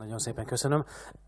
Nagyon szépen köszönöm.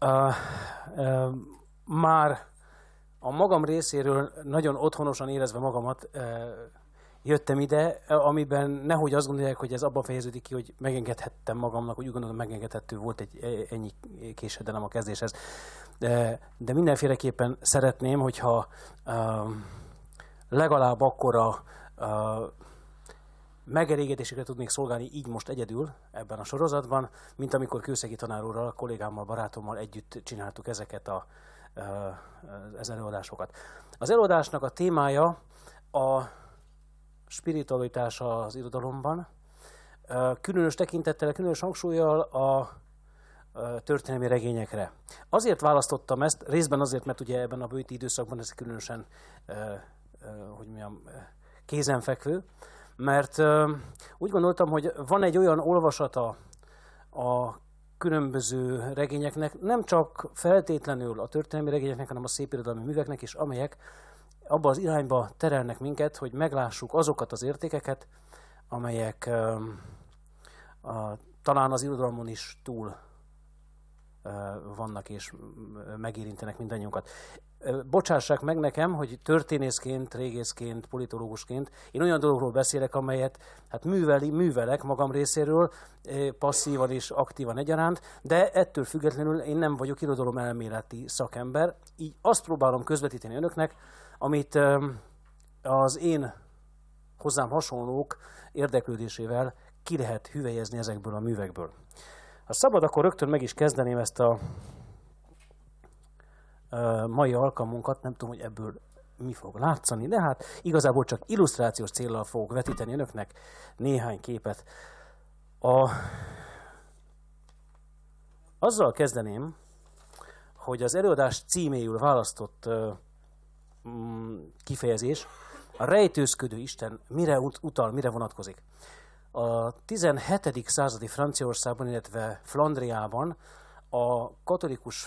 Már a magam részéről nagyon otthonosan érezve magamat jöttem ide, amiben nehogy azt gondolják, hogy ez abban fejeződik ki, hogy megengedhettem magamnak, hogy úgy gondolom, megengedhető volt ennyi késedelem a kezdéshez. De mindenféleképpen szeretném, hogyha legalább akkora megelégedésekre tudnék szolgálni így most egyedül ebben a sorozatban, mint amikor Kőszegi tanár úrral, kollégámmal, barátommal együtt csináltuk ezeket az előadásokat. Az előadásnak a témája a spiritualitás az irodalomban, különös tekintettel, különös hangsúllyal a történelmi regényekre. Azért választottam ezt, részben azért, mert ugye ebben a bőti időszakban ez különösen kézenfekvő, mert úgy gondoltam, hogy van egy olyan olvasata a különböző regényeknek, nem csak feltétlenül a történelmi regényeknek, hanem a szépirodalmi műveknek is, amelyek abba az irányba terelnek minket, hogy meglássuk azokat az értékeket, amelyek talán az irodalmon is túl vannak és megérintenek mindannyiunkat. Bocsássák meg nekem, hogy történészként, régészként, politológusként én olyan dologról beszélek, amelyet hát művelek magam részéről, passzívan és aktívan egyaránt, de ettől függetlenül én nem vagyok irodalomelméleti szakember, így azt próbálom közvetíteni önöknek, amit az én hozzám hasonlók érdeklődésével ki lehet hüvelyezni ezekből a művekből. Ha szabad, akkor rögtön meg is kezdeném ezt a mai alkalmunkat, nem tudom, hogy ebből mi fog látszani, de hát igazából csak illusztrációs céllal fogok vetíteni önöknek néhány képet. Azzal kezdeném, hogy az előadás címéül választott kifejezés, a rejtőzködő Isten mire utal, mire vonatkozik. A 17. századi Franciaországban, illetve Flandriában a katolikus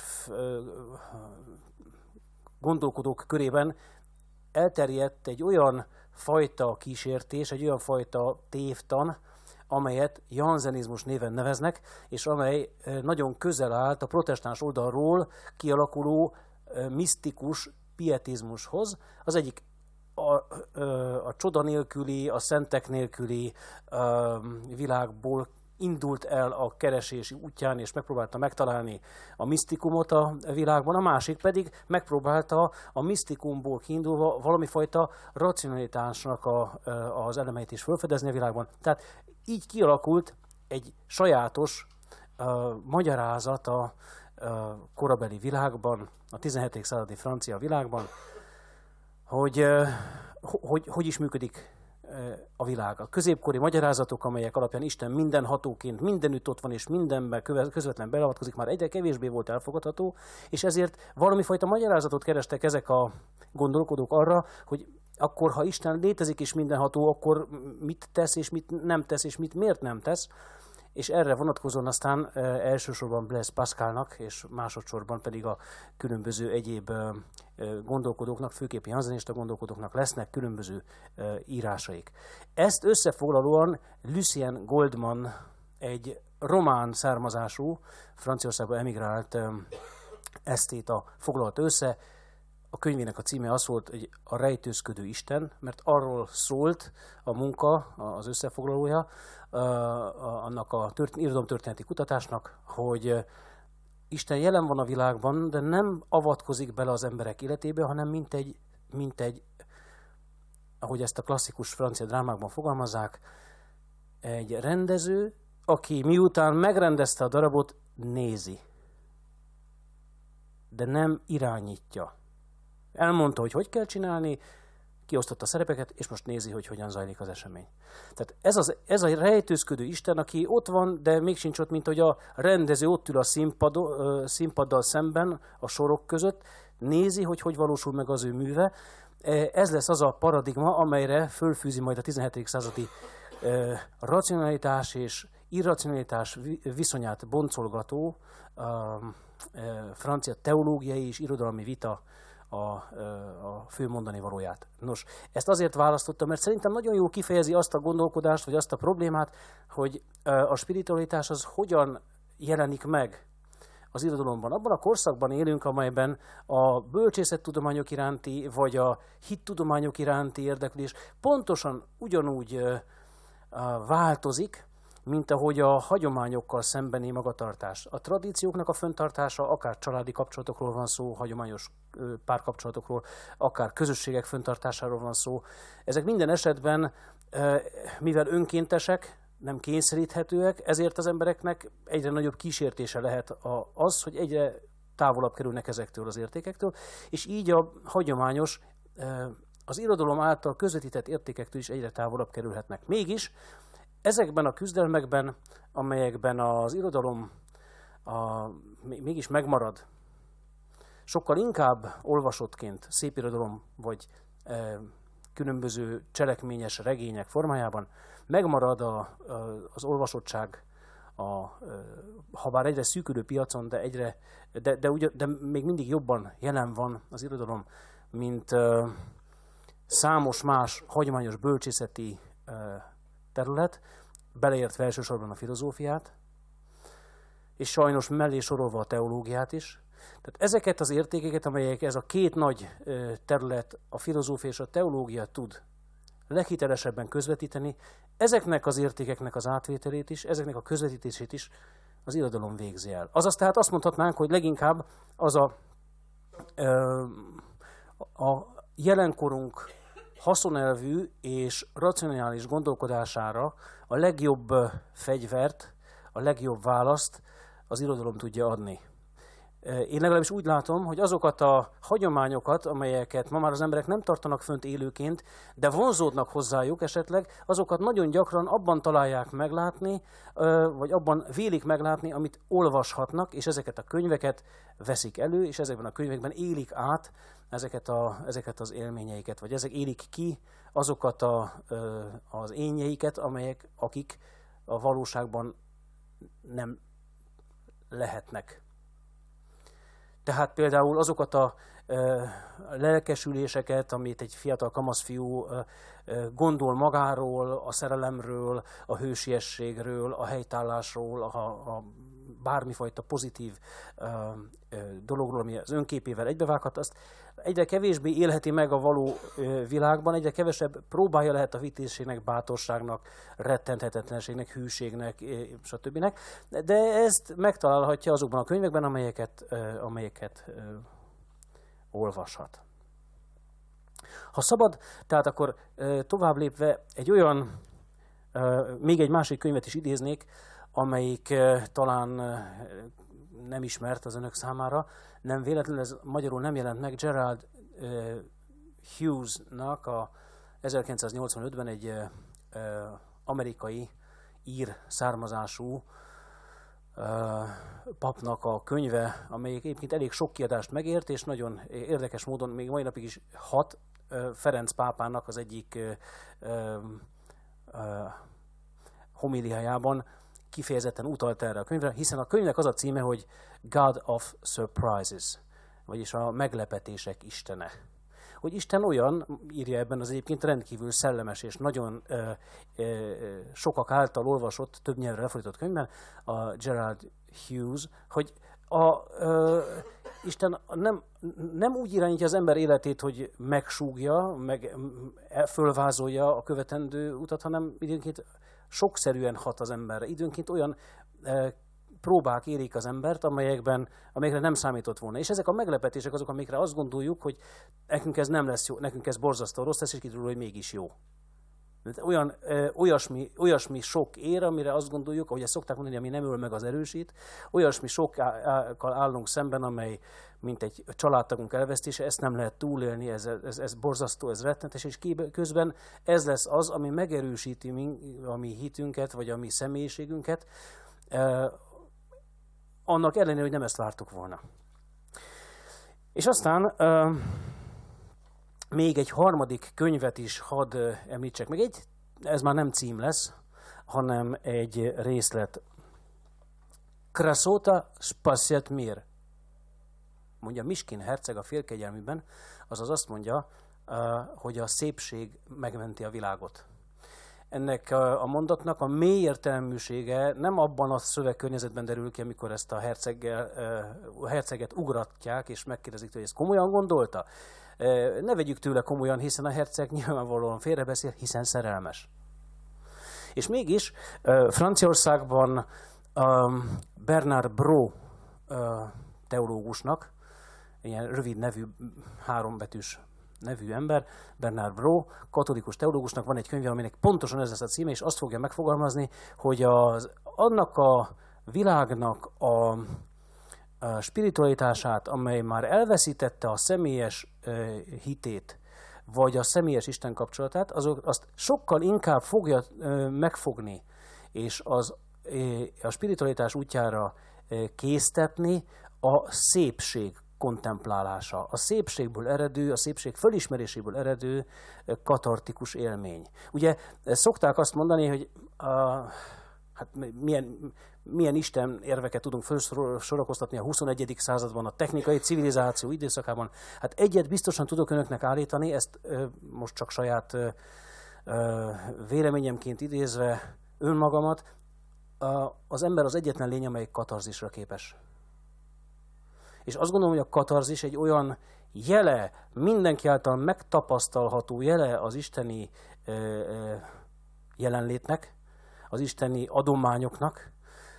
gondolkodók körében elterjedt egy olyan fajta kísértés, egy olyan fajta tévtan, amelyet janzenizmus néven neveznek, és amely nagyon közel állt a protestáns oldalról kialakuló misztikus pietizmushoz. Az egyik a csoda nélküli, a szentek nélküli világból indult el a keresési útján, és megpróbálta megtalálni a misztikumot a világban, a másik pedig megpróbálta a misztikumból kiindulva valami fajta racionalitásnak az elemeit is felfedezni a világban. Tehát így kialakult egy sajátos magyarázat a korabeli világban, a 17. századi francia világban, hogy is működik a világ. A középkori magyarázatok, amelyek alapján Isten mindenhatóként mindenütt ott van, és mindenben közvetlen beleavatkozik, már egyre kevésbé volt elfogadható, és ezért valamifajta magyarázatot kerestek ezek a gondolkodók arra, hogy akkor, ha Isten létezik és mindenható, akkor mit tesz, és mit nem tesz, és mit miért nem tesz, és erre vonatkozóan aztán elsősorban Blaise Pascalnak, és másodszorban pedig a különböző egyéb gondolkodóknak, főképp janzenista gondolkodóknak lesznek különböző írásaik. Ezt összefoglalóan Lucien Goldman, egy román származású, Franciaországba emigrált esztéta foglalta össze. A könyvének a címe az volt, hogy a rejtőzködő Isten, mert arról szólt a munka, az összefoglalója, annak a irodalomtörténeti kutatásnak, hogy Isten jelen van a világban, de nem avatkozik bele az emberek életébe, hanem mint egy, ahogy ezt a klasszikus francia drámákban fogalmazzák, egy rendező, aki miután megrendezte a darabot, nézi, de nem irányítja. Elmondta, hogy kell csinálni, kiosztotta a szerepeket, és most nézi, hogy hogyan zajlik az esemény. Tehát ez a rejtőzködő Isten, aki ott van, de még sincs ott, mint hogy a rendező ott ül a színpaddal szemben, a sorok között, nézi, hogy valósul meg az ő műve. Ez lesz az a paradigma, amelyre fölfűzi majd a 17. századi racionalitás és irracionalitás viszonyát boncolgató francia teológiai és irodalmi vita a fő mondani valóját. Nos, ezt azért választottam, mert szerintem nagyon jól kifejezi azt a gondolkodást, vagy azt a problémát, hogy a spiritualitás az hogyan jelenik meg az irodalomban. Abban a korszakban élünk, amelyben a bölcsészettudományok iránti, vagy a hittudományok iránti érdeklődés pontosan ugyanúgy változik, mint ahogy a hagyományokkal szembeni magatartás. A tradícióknak a fenntartása, akár családi kapcsolatokról van szó, hagyományos párkapcsolatokról, akár közösségek fenntartásáról van szó. Ezek minden esetben, mivel önkéntesek, nem kényszeríthetőek, ezért az embereknek egyre nagyobb kísértése lehet az, hogy egyre távolabb kerülnek ezektől az értékektől, és így a hagyományos, az irodalom által közvetített értékektől is egyre távolabb kerülhetnek. Mégis ezekben a küzdelmekben, amelyekben az irodalom mégis megmarad, sokkal inkább olvasottként, szépirodalom vagy különböző cselekményes regények formájában megmarad az olvasottság, ha bár egyre szűkülő piacon, de még mindig jobban jelen van az irodalom, mint számos más hagyományos bölcsészeti terület, beleértve elsősorban a filozófiát, és sajnos mellé sorolva a teológiát is. Tehát ezeket az értékeket, amelyek ez a két nagy terület, a filozófia és a teológia tud leghitelesebben közvetíteni, ezeknek az értékeknek az átvételét is, ezeknek a közvetítését is az irodalom végzi el. Azaz tehát azt mondhatnánk, hogy leginkább az a jelenkorunk haszonelvű és racionális gondolkodására a legjobb fegyvert, a legjobb választ az irodalom tudja adni. Én legalábbis úgy látom, hogy azokat a hagyományokat, amelyeket ma már az emberek nem tartanak fönt élőként, de vonzódnak hozzájuk esetleg, azokat nagyon gyakran abban találják meglátni, vagy abban vélik meglátni, amit olvashatnak, és ezeket a könyveket veszik elő, és ezekben a könyvekben élik át ezeket az élményeiket, vagy ezek élik ki azokat az énjeiket, akik a valóságban nem lehetnek. Tehát például azokat a lelkesüléseket, amit egy fiatal kamaszfiú gondol magáról, a szerelemről, a hősiességről, a helytállásról, a bármifajta pozitív dologról, ami az önképével egybevághat, azt egyre kevésbé élheti meg a való világban, egyre kevesebb próbája lehet a vitézségnek, bátorságnak, rettenthetetlenségnek, hűségnek, stb. De ezt megtalálhatja azokban a könyvekben, amelyeket olvashat. Ha szabad, tehát akkor tovább lépve még egy másik könyvet is idéznék, amelyik talán nem ismert az önök számára, nem véletlenül, ez magyarul nem jelent meg, Gerald Hughes-nak a 1985-ben egy amerikai ír származású papnak a könyve, amelyik egyébként elég sok kiadást megért, és nagyon érdekes módon még mai napig is hat, Ferenc pápának az egyik homíliájában kifejezetten utalt erre a könyvre, hiszen a könyvnek az a címe, hogy God of Surprises, vagyis a meglepetések istene. Hogy Isten olyan, írja ebben az egyébként rendkívül szellemes és nagyon sokak által olvasott, több nyelvre lefordított könyvben, a Gerald Hughes, hogy Isten nem úgy irányítja az ember életét, hogy megsúgja, meg fölvázolja a követendő utat, hanem időnként sokszerűen hat az emberre. Időnként olyan próbák érik az embert, amelyekre nem számított volna. És ezek a meglepetések azok, amikre azt gondoljuk, hogy nekünk ez nem lesz jó, nekünk ez borzasztó rossz lesz, és kiderül, hogy mégis jó. Olyasmi sok ér, amire azt gondoljuk, ahogy ezt szokták mondani, ami nem öl meg, az erősít, olyasmi sokkal állunk szemben, amely mint egy családtagunk elvesztése, ezt nem lehet túlélni, ez borzasztó, ez rettenetes, és közben ez lesz az, ami megerősíti a mi hitünket, vagy a mi személyiségünket, annak ellenére, hogy nem ezt vártuk volna. És aztán még egy harmadik könyvet is hadd említsek meg. Ez már nem cím lesz, hanem egy részlet. Krasota spasset mir, mondja Miskin herceg a Félkegyelműben, azaz azt mondja, hogy a szépség megmenti a világot. ennek a mondatnak a mély értelműsége nem abban a szövegkörnyezetben derül ki, amikor ezt a herceget ugratják, és megkérdezik, hogy ezt komolyan gondolta. Ne vegyük tőle komolyan, hiszen a herceg nyilvánvalóan félrebeszél, hiszen szerelmes. És mégis Franciaországban Bernard Brault teológusnak, ilyen rövid nevű, hárombetűs nevű ember, Bernard Brault, katolikus teológusnak van egy könyve, aminek pontosan ez lesz a címe, és azt fogja megfogalmazni, hogy annak a világnak a spiritualitását, amely már elveszítette a személyes hitét, vagy a személyes Isten kapcsolatát, azt sokkal inkább fogja megfogni, és a spiritualitás útjára késztetni a szépség kontemplálása, a szépségből eredő, a szépség fölismeréséből eredő katartikus élmény. Ugye szokták azt mondani, hogy hát milyen Isten érveket tudunk felsorakoztatni a 21. században, a technikai civilizáció időszakában. Hát egyet biztosan tudok önöknek állítani, ezt most csak saját véleményemként idézve önmagamat, az ember az egyetlen lény, amely katarzisra képes. És azt gondolom, hogy a katarzis egy olyan jele, mindenki által megtapasztalható jele az isteni jelenlétnek, az isteni adományoknak,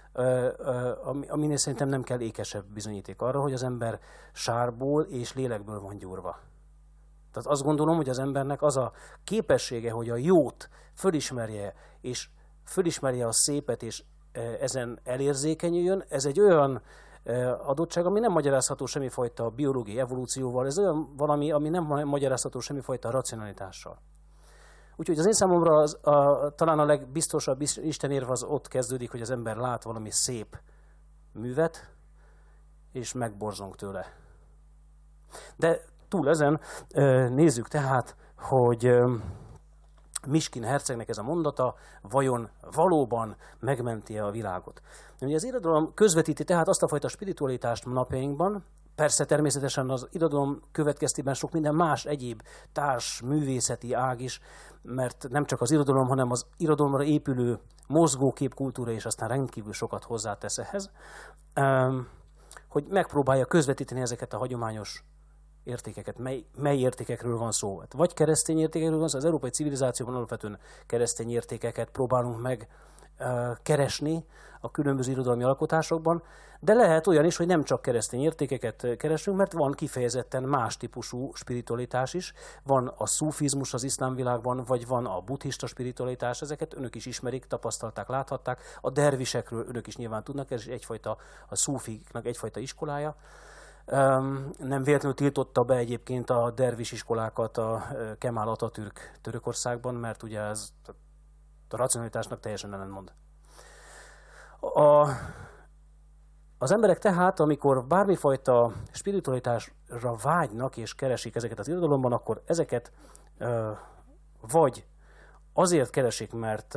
aminél szerintem nem kell ékesebb bizonyíték arra, hogy az ember sárból és lélekből van gyúrva. Tehát azt gondolom, hogy az embernek az a képessége, hogy a jót fölismerje, és fölismerje a szépet, és ezen elérzékenyüljön, ez egy olyan adottság, ami nem magyarázható semmifajta biológiai evolúcióval, ez olyan valami, ami nem magyarázható semmifajta racionalitással. Úgyhogy az én számomra talán a legbiztosabb istenérv az ott kezdődik, hogy az ember lát valami szép művet, és megborzong tőle. De túl ezen nézzük tehát, hogy Miskin hercegnek ez a mondata vajon valóban megmenti a világot. Ugye az irodalom közvetíti tehát azt a fajta spiritualitást napjainkban, persze természetesen az irodalom következtében sok minden más egyéb társ művészeti ág is, mert nem csak az irodalom, hanem az irodalomra épülő mozgóképkultúra is aztán rendkívül sokat hozzátesz ehhez, hogy megpróbálja közvetíteni ezeket a hagyományos értékeket. Mely értékekről van szó? Hát vagy keresztény értékekről van szó, az európai civilizációban alapvetően keresztény értékeket próbálunk meg keresni a különböző irodalmi alkotásokban, de lehet olyan is, hogy nem csak keresztény értékeket keresünk, mert van kifejezetten más típusú spiritualitás is. Van a szufizmus az iszlám világban, vagy van a buddhista spiritualitás, ezeket önök is ismerik, tapasztalták, láthatták. A dervisekről önök is nyilván tudnak, ez is egyfajta, a szufiknak egyfajta iskolája. Nem véletlenül tiltotta be egyébként a dervis iskolákat a Kemal Atatürk Törökországban, mert ugye ez a racionalitásnak teljesen ellentmond. Az emberek tehát, amikor bármifajta spiritualitásra vágynak és keresik ezeket az irodalomban, akkor ezeket vagy azért keresik, mert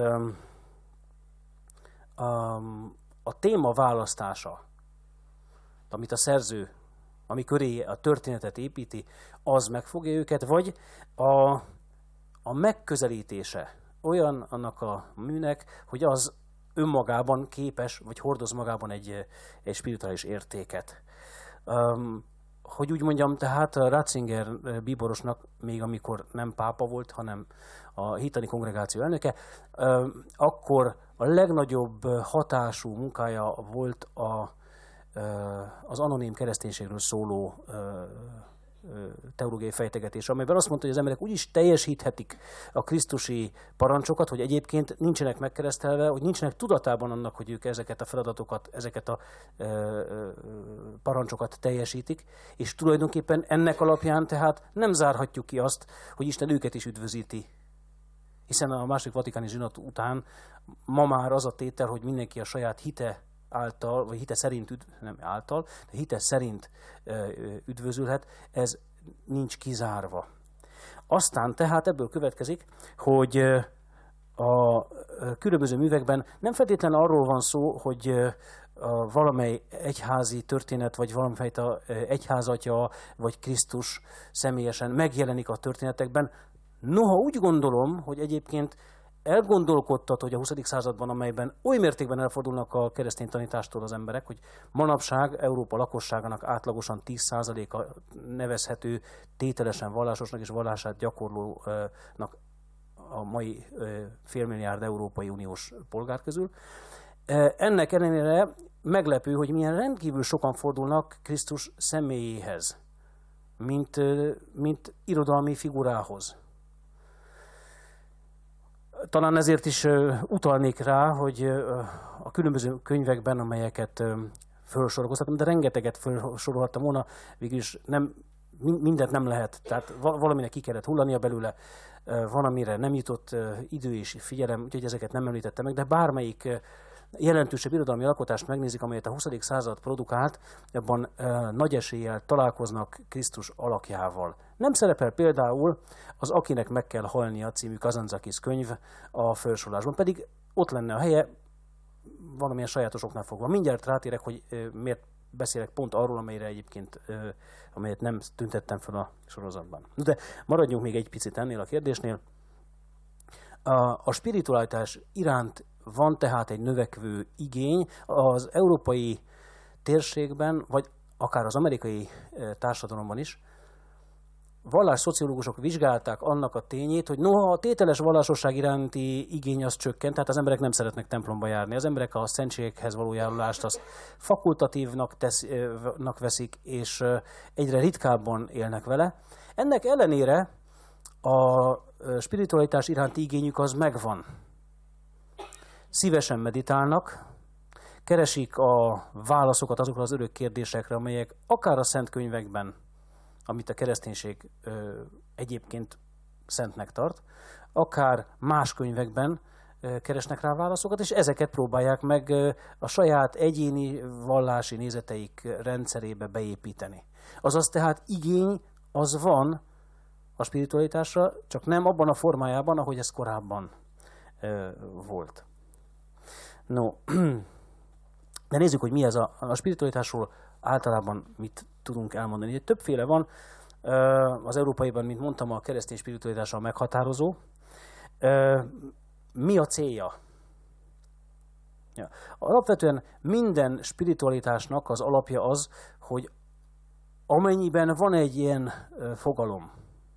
a téma választása, amit a szerző, ami köré a történetet építi, az megfogja őket, vagy a megközelítése olyan annak a műnek, hogy az önmagában képes, vagy hordoz magában egy spirituális értéket. Hogy úgy mondjam, tehát Ratzinger bíborosnak, még amikor nem pápa volt, hanem a hittani kongregáció elnöke, akkor a legnagyobb hatású munkája volt az anonim kereszténységről szóló teológiai fejtegetés, amelyben azt mondta, hogy az emberek úgy is teljesíthetik a krisztusi parancsokat, hogy egyébként nincsenek megkeresztelve, hogy nincsenek tudatában annak, hogy ők ezeket a feladatokat, ezeket a parancsokat teljesítik, és tulajdonképpen ennek alapján tehát nem zárhatjuk ki azt, hogy Isten őket is üdvözíti. Hiszen a második vatikáni zsinat után ma már az a tétel, hogy mindenki a saját hite által, vagy hite szerint, nem által, de hite szerint üdvözülhet, ez nincs kizárva. Aztán tehát ebből következik, hogy a különböző művekben nem feltétlenül arról van szó, hogy valamely egyházi történet, vagy valamifajta egyházatja, vagy Krisztus személyesen megjelenik a történetekben. Noha úgy gondolom, hogy egyébként elgondolkodtat, hogy a 20. században, amelyben oly mértékben elfordulnak a keresztény tanítástól az emberek, hogy manapság Európa lakosságának átlagosan 10%-a nevezhető tételesen vallásosnak és vallását gyakorlónak a mai félmilliárd Európai Uniós polgár közül. Ennek ellenére meglepő, hogy milyen rendkívül sokan fordulnak Krisztus személyéhez, mint irodalmi figurához. Talán ezért is utalnék rá, hogy a különböző könyvekben, amelyeket felsorolkoztatom, de rengeteget felsorolhattam volna, végülis mindent nem lehet, tehát valaminek ki kellett hullania belőle, van, amire nem jutott idő és figyelem, úgyhogy ezeket nem említettem meg, de bármelyik jelentősebb irodalmi alkotást megnézik, amelyet a 20. század produkált, abban nagy eséllyel találkoznak Krisztus alakjával. Nem szerepel például az Akinek meg kell halnia című Kazantzakis könyv a felsorolásban, pedig ott lenne a helye, valamilyen sajátos oknál fogva. Mindjárt rátérek, hogy miért beszélek pont arról, amelyet nem tüntettem fel a sorozatban. De maradjunk még egy picit ennél a kérdésnél. A spiritualitás iránt van tehát egy növekvő igény az európai térségben, vagy akár az amerikai társadalomban is. Vallásszociológusok vizsgálták annak a tényét, hogy noha a tételes vallásosság iránti igény az csökkent, tehát az emberek nem szeretnek templomba járni. Az emberek a szentségekhez való járulást azt fakultatívnak veszik, és egyre ritkábban élnek vele. Ennek ellenére a spiritualitás iránti igényük az megvan. Szívesen meditálnak, keresik a válaszokat azokra az örök kérdésekre, amelyek akár a szent könyvekben, amit a kereszténység egyébként szentnek tart, akár más könyvekben keresnek rá válaszokat, és ezeket próbálják meg a saját egyéni vallási nézeteik rendszerébe beépíteni. Azaz tehát igény az van a spiritualitásra, csak nem abban a formájában, ahogy ez korábban volt. No, de nézzük, hogy mi ez a spiritualitásról általában mit tudunk elmondani. Többféle van, az európaiban, mint mondtam, a keresztény spiritualitás a meghatározó. Mi a célja? Ja. Alapvetően minden spiritualitásnak az alapja az, hogy amennyiben van egy ilyen fogalom,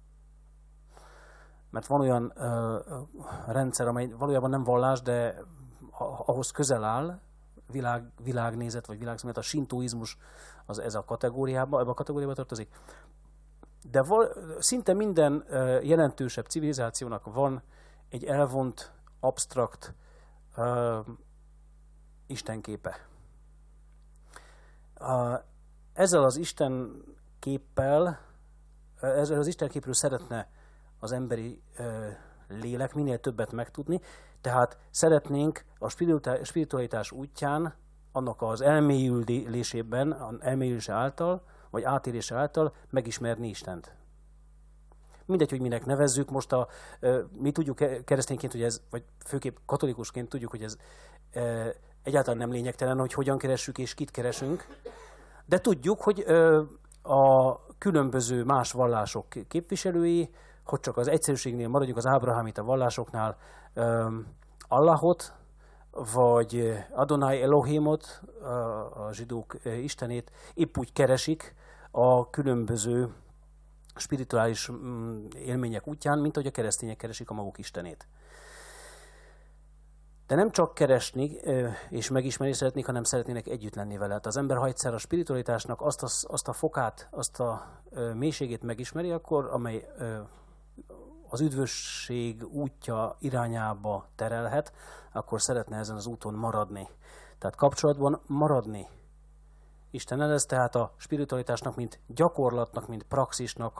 mert van olyan rendszer, amely valójában nem vallás, de ahhoz közel áll, világnézet vagy világszemélet, a sintoizmus az ez a kategóriába, ebbe a kategóriába tartozik. De szinte minden jelentősebb civilizációnak van egy elvont, absztrakt istenképe. Ezzel az istenképpel, ezzel az istenképről szeretne az emberi lélek minél többet megtudni, tehát szeretnénk a spiritualitás útján, annak az elmélyülésében, az elmélyülése által, vagy átélése által megismerni Istent. Mindegy, hogy minek nevezzük, most mi tudjuk keresztényként, hogy ez, vagy főképp katolikusként tudjuk, hogy ez egyáltalán nem lényegtelen, hogy hogyan keressük és kit keresünk, de tudjuk, hogy a különböző más vallások képviselői, hogy csak az egyszerűségnél maradjunk, az ábrahámita vallásoknál Allahot, vagy Adonai Elohimot, a zsidók istenét, épp úgy keresik a különböző spirituális élmények útján, mint ahogy a keresztények keresik a maguk istenét. De nem csak keresni és megismerni szeretnék, hanem szeretnének együtt lenni vele. Hát az ember, ha egyszer a spiritualitásnak azt a fokát, azt a mélységét megismeri, akkor amely az üdvösség útja irányába terelhet, akkor szeretne ezen az úton maradni. Tehát kapcsolatban maradni Istennel, ez tehát a spiritualitásnak, mint gyakorlatnak, mint praxisnak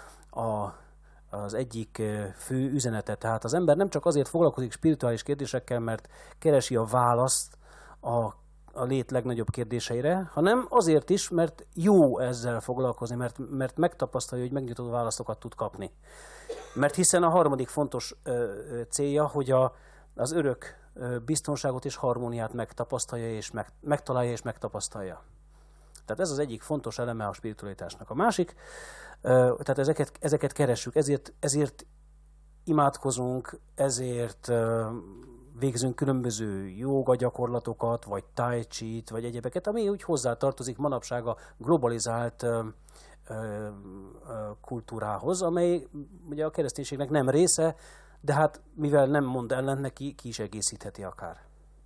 az egyik fő üzenete. Tehát az ember nem csak azért foglalkozik spirituális kérdésekkel, mert keresi a választ a lét legnagyobb kérdéseire, hanem azért is, mert jó ezzel foglalkozni, mert megtapasztalja, hogy megnyitó válaszokat tud kapni. Mert hiszen a harmadik fontos célja, hogy az örök biztonságot és harmóniát megtapasztalja, és megtalálja és megtapasztalja. Tehát ez az egyik fontos eleme a spiritualitásnak. A másik, tehát ezeket keressük, ezért imádkozunk, ezért végzünk különböző jóga gyakorlatokat, vagy tai chi-t, vagy egyebeket, ami úgy hozzátartozik manapság a globalizált kultúrához, amely ugye a kereszténységnek nem része, de hát mivel nem mond ellent neki, ki is egészítheti akár.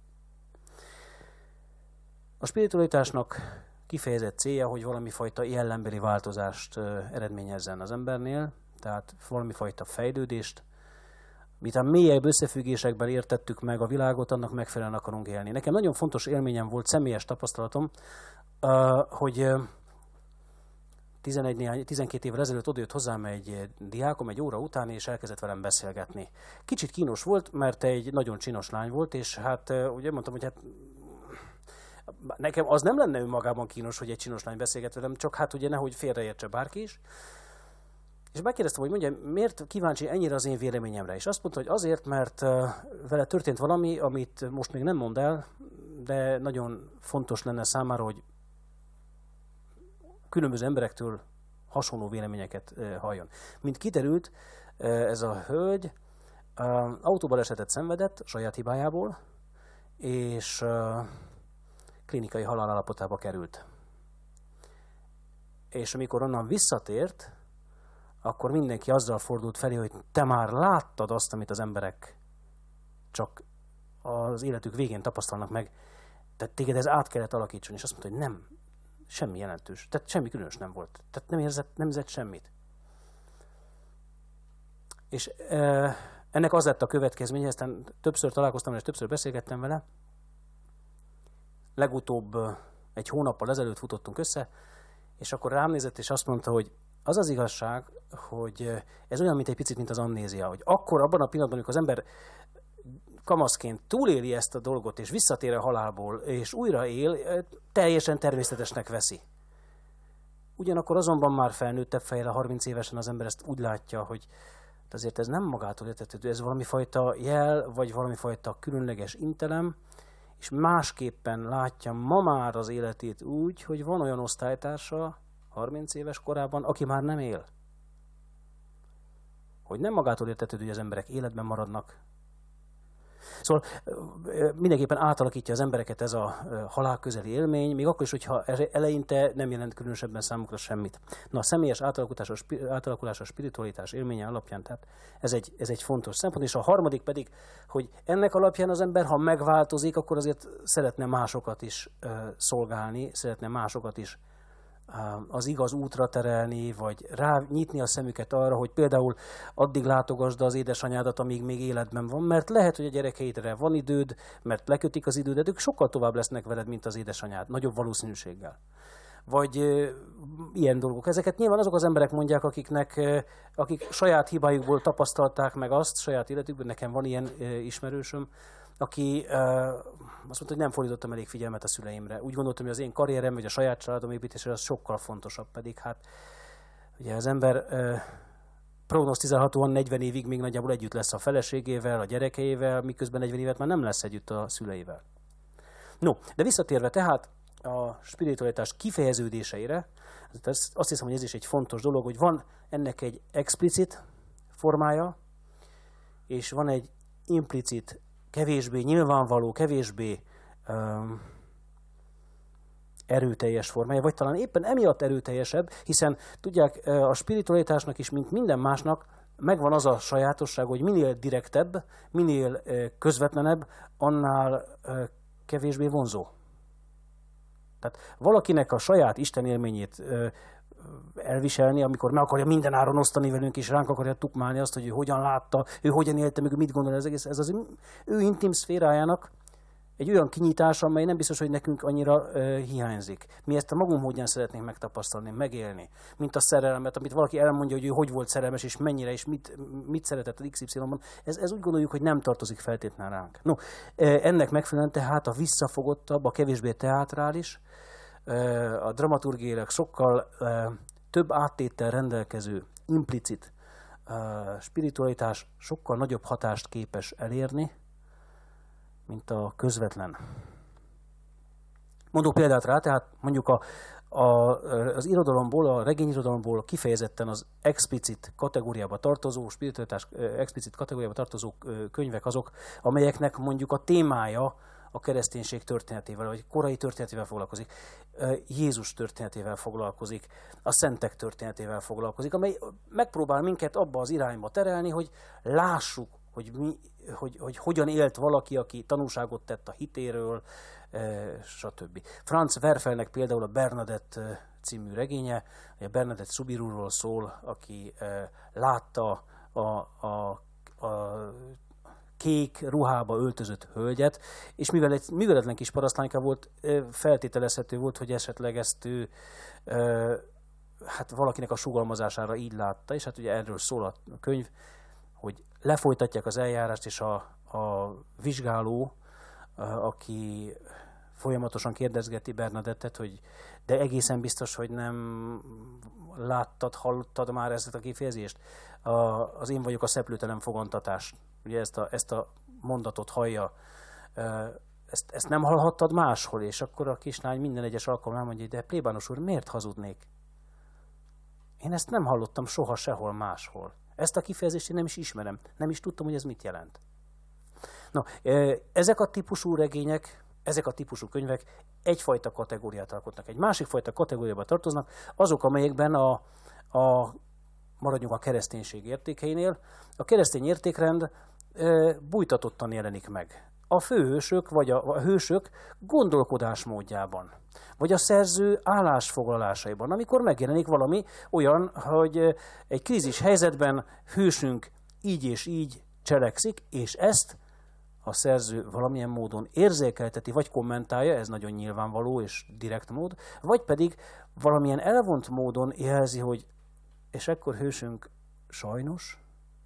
A spiritualitásnak kifejezett célja, hogy valami fajta jellembeli változást eredményezzen az embernél, tehát valami fajta fejlődést. Miután mélyebb összefüggésekben értettük meg a világot, annak megfelelően akarunk élni. Nekem nagyon fontos élményem volt, személyes tapasztalatom, hogy 12 évvel ezelőtt odajött hozzám egy diákom egy óra után, és elkezdett velem beszélgetni. Kicsit kínos volt, mert egy nagyon csinos lány volt, és hát ugye mondtam, hogy hát nekem az nem lenne önmagában kínos, hogy egy csinos lány beszélget velem, csak hát ugye nehogy félreértse bárki is. És megkérdeztem, hogy mondja, miért kíváncsi ennyire az én véleményemre? És azt mondta, hogy azért, mert vele történt valami, amit most még nem mond el, de nagyon fontos lenne számára, hogy különböző emberektől hasonló véleményeket halljon. Mint kiderült, ez a hölgy autóbalesetet szenvedett saját hibájából, és klinikai halálállapotába került. És amikor onnan visszatért, akkor mindenki azzal fordult felé, hogy te már láttad azt, amit az emberek csak az életük végén tapasztalnak meg, tehát téged ez át kellett alakítson, és azt mondta, hogy nem, semmi jelentős, tehát semmi különös nem volt, tehát nem érzett semmit. És ennek az lett a következménye, aztán többször találkoztam és többször beszélgettem vele, legutóbb egy hónappal ezelőtt futottunk össze, és akkor rám nézett, és azt mondta, hogy az az igazság, hogy ez olyan, mint egy picit, mint az amnézia, hogy akkor abban a pillanatban, amikor az ember kamaszként túléli ezt a dolgot, és visszatér a halálból, és újra él, teljesen természetesnek veszi. Ugyanakkor azonban már felnőttebb fejjel, 30 évesen az ember ezt úgy látja, hogy azért ez nem magától értetődő, ez valami fajta jel, vagy valami fajta különleges intelem, és másképpen látja ma már az életét úgy, hogy van olyan osztálytársa 30 éves korában, aki már nem él. Hogy nem magától értetődő, hogy az emberek életben maradnak. Szóval mindenképpen átalakítja az embereket ez a halálközeli élmény, még akkor is, hogyha eleinte nem jelent különösebben számukra semmit. Na, a személyes átalakulás a spiritualitás élménye alapján, tehát ez egy fontos szempont. És a harmadik pedig, hogy ennek alapján az ember, ha megváltozik, akkor azért szeretne másokat is szolgálni, szeretne másokat is az igaz útra terelni, vagy nyitni a szemüket arra, hogy például addig látogasd az édesanyádat, amíg még életben van, mert lehet, hogy a gyerekeidre van időd, mert lekötik az idődet, ők sokkal tovább lesznek veled, mint az édesanyád, nagyobb valószínűséggel. Vagy ilyen dolgok. Ezeket nyilván azok az emberek mondják, akik saját hibájukból tapasztalták meg azt, saját életükben, nekem van ilyen ismerősöm, aki azt mondta, hogy nem fordítottam elég figyelmet a szüleimre. Úgy gondoltam, hogy az én karrierem, vagy a saját családom építésére az sokkal fontosabb, pedig hát ugye az ember prognosztizálhatóan 40 évig még nagyjából együtt lesz a feleségével, a gyerekeivel, miközben 40 évet már nem lesz együtt a szüleivel. No, de visszatérve tehát a spiritualitás kifejeződéseire, azt hiszem, hogy ez is egy fontos dolog, hogy van ennek egy explicit formája, és van egy implicit, kevésbé nyilvánvaló, kevésbé erőteljes formája, vagy talán éppen emiatt erőteljesebb, hiszen tudják, a spiritualitásnak is, mint minden másnak, megvan az a sajátosság, hogy minél direktebb, minél közvetlenebb, annál kevésbé vonzó. Tehát valakinek a saját Isten élményét elviselni, amikor meg akarja mindenáron osztani velünk, és ránk akarja tukmálni azt, hogy ő hogyan látta, ő hogyan élte, meg mit gondol ez egész. Ez az ő intim szférájának egy olyan kinyitása, amely nem biztos, hogy nekünk annyira hiányzik. Mi ezt a magunk módján szeretnénk megtapasztalni, megélni. Mint a szerelmet, amit valaki elmondja, hogy ő hogy volt szerelmes, és mennyire, és mit szeretett az XY-ban. Ez úgy gondoljuk, hogy nem tartozik feltétlenül ránk. No, ennek megfelelően tehát a visszafogottabb, a kevésbé teátrális, a dramaturgiailag sokkal több áttéttel rendelkező, implicit spiritualitás sokkal nagyobb hatást képes elérni, mint a közvetlen. Mondok példát rá, tehát mondjuk az irodalomból, a regényirodalomból kifejezetten az explicit kategóriába tartozó, spiritualitás explicit kategóriába tartozó könyvek azok, amelyeknek mondjuk a témája a kereszténység történetével, vagy korai történetével foglalkozik, Jézus történetével foglalkozik, a szentek történetével foglalkozik, amely megpróbál minket abba az irányba terelni, hogy lássuk, hogy hogyan élt valaki, aki tanúságot tett a hitéről, stb. Franz Werfelnek például a Bernadette című regénye, a Bernadette Soubirous-ról szól, aki látta a kék ruhába öltözött hölgyet, és mivel egy műveletlen kis parasztlányka volt, feltételezhető volt, hogy esetleg ezt ő hát valakinek a sugalmazására így látta, és hát ugye erről szól a könyv, hogy lefolytatják az eljárást, és a vizsgáló, aki folyamatosan kérdezgeti Bernadettet, hogy de egészen biztos, hogy nem láttad, hallottad már ezt a kifejezést? Az én vagyok a szeplőtelen fogantatás. Ugye ezt a mondatot hallja. Ezt nem hallhattad máshol? És akkor a kislány minden egyes alkalommal mondja, de plébános úr, miért hazudnék? Én ezt nem hallottam soha sehol máshol. Ezt a kifejezést én nem is ismerem. Nem is tudtam, hogy ez mit jelent. Na, ezek a típusú regények, ezek a típusú könyvek egyfajta kategóriát alkotnak. Egy másik fajta kategóriába tartoznak azok, amelyekben maradjunk a kereszténység értékeinél, a keresztény értékrend bújtatottan jelenik meg. A főhősök, vagy a hősök gondolkodásmódjában, vagy a szerző állásfoglalásaiban, amikor megjelenik valami olyan, hogy egy krízis helyzetben hősünk így és így cselekszik, és ezt a szerző valamilyen módon érzékelteti, vagy kommentálja, ez nagyon nyilvánvaló és direkt mód, vagy pedig valamilyen elvont módon jelzi, hogy és ekkor hősünk sajnos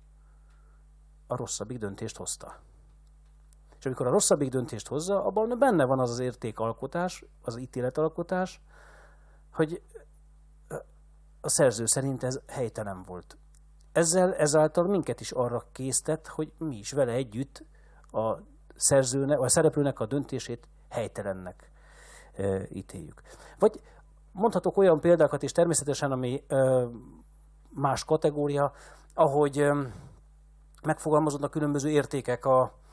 a rosszabbik döntést hozta. És amikor a rosszabbik döntést hozza, abban benne van az értékalkotás, az ítéletalkotás, hogy a szerző szerint ez helytelen volt. Ezáltal minket is arra késztet, hogy mi is vele együtt a szereplőnek a döntését helytelennek ítéljük. Vagy mondhatok olyan példákat is természetesen, ami más kategória, ahogy megfogalmazódnak különböző értékek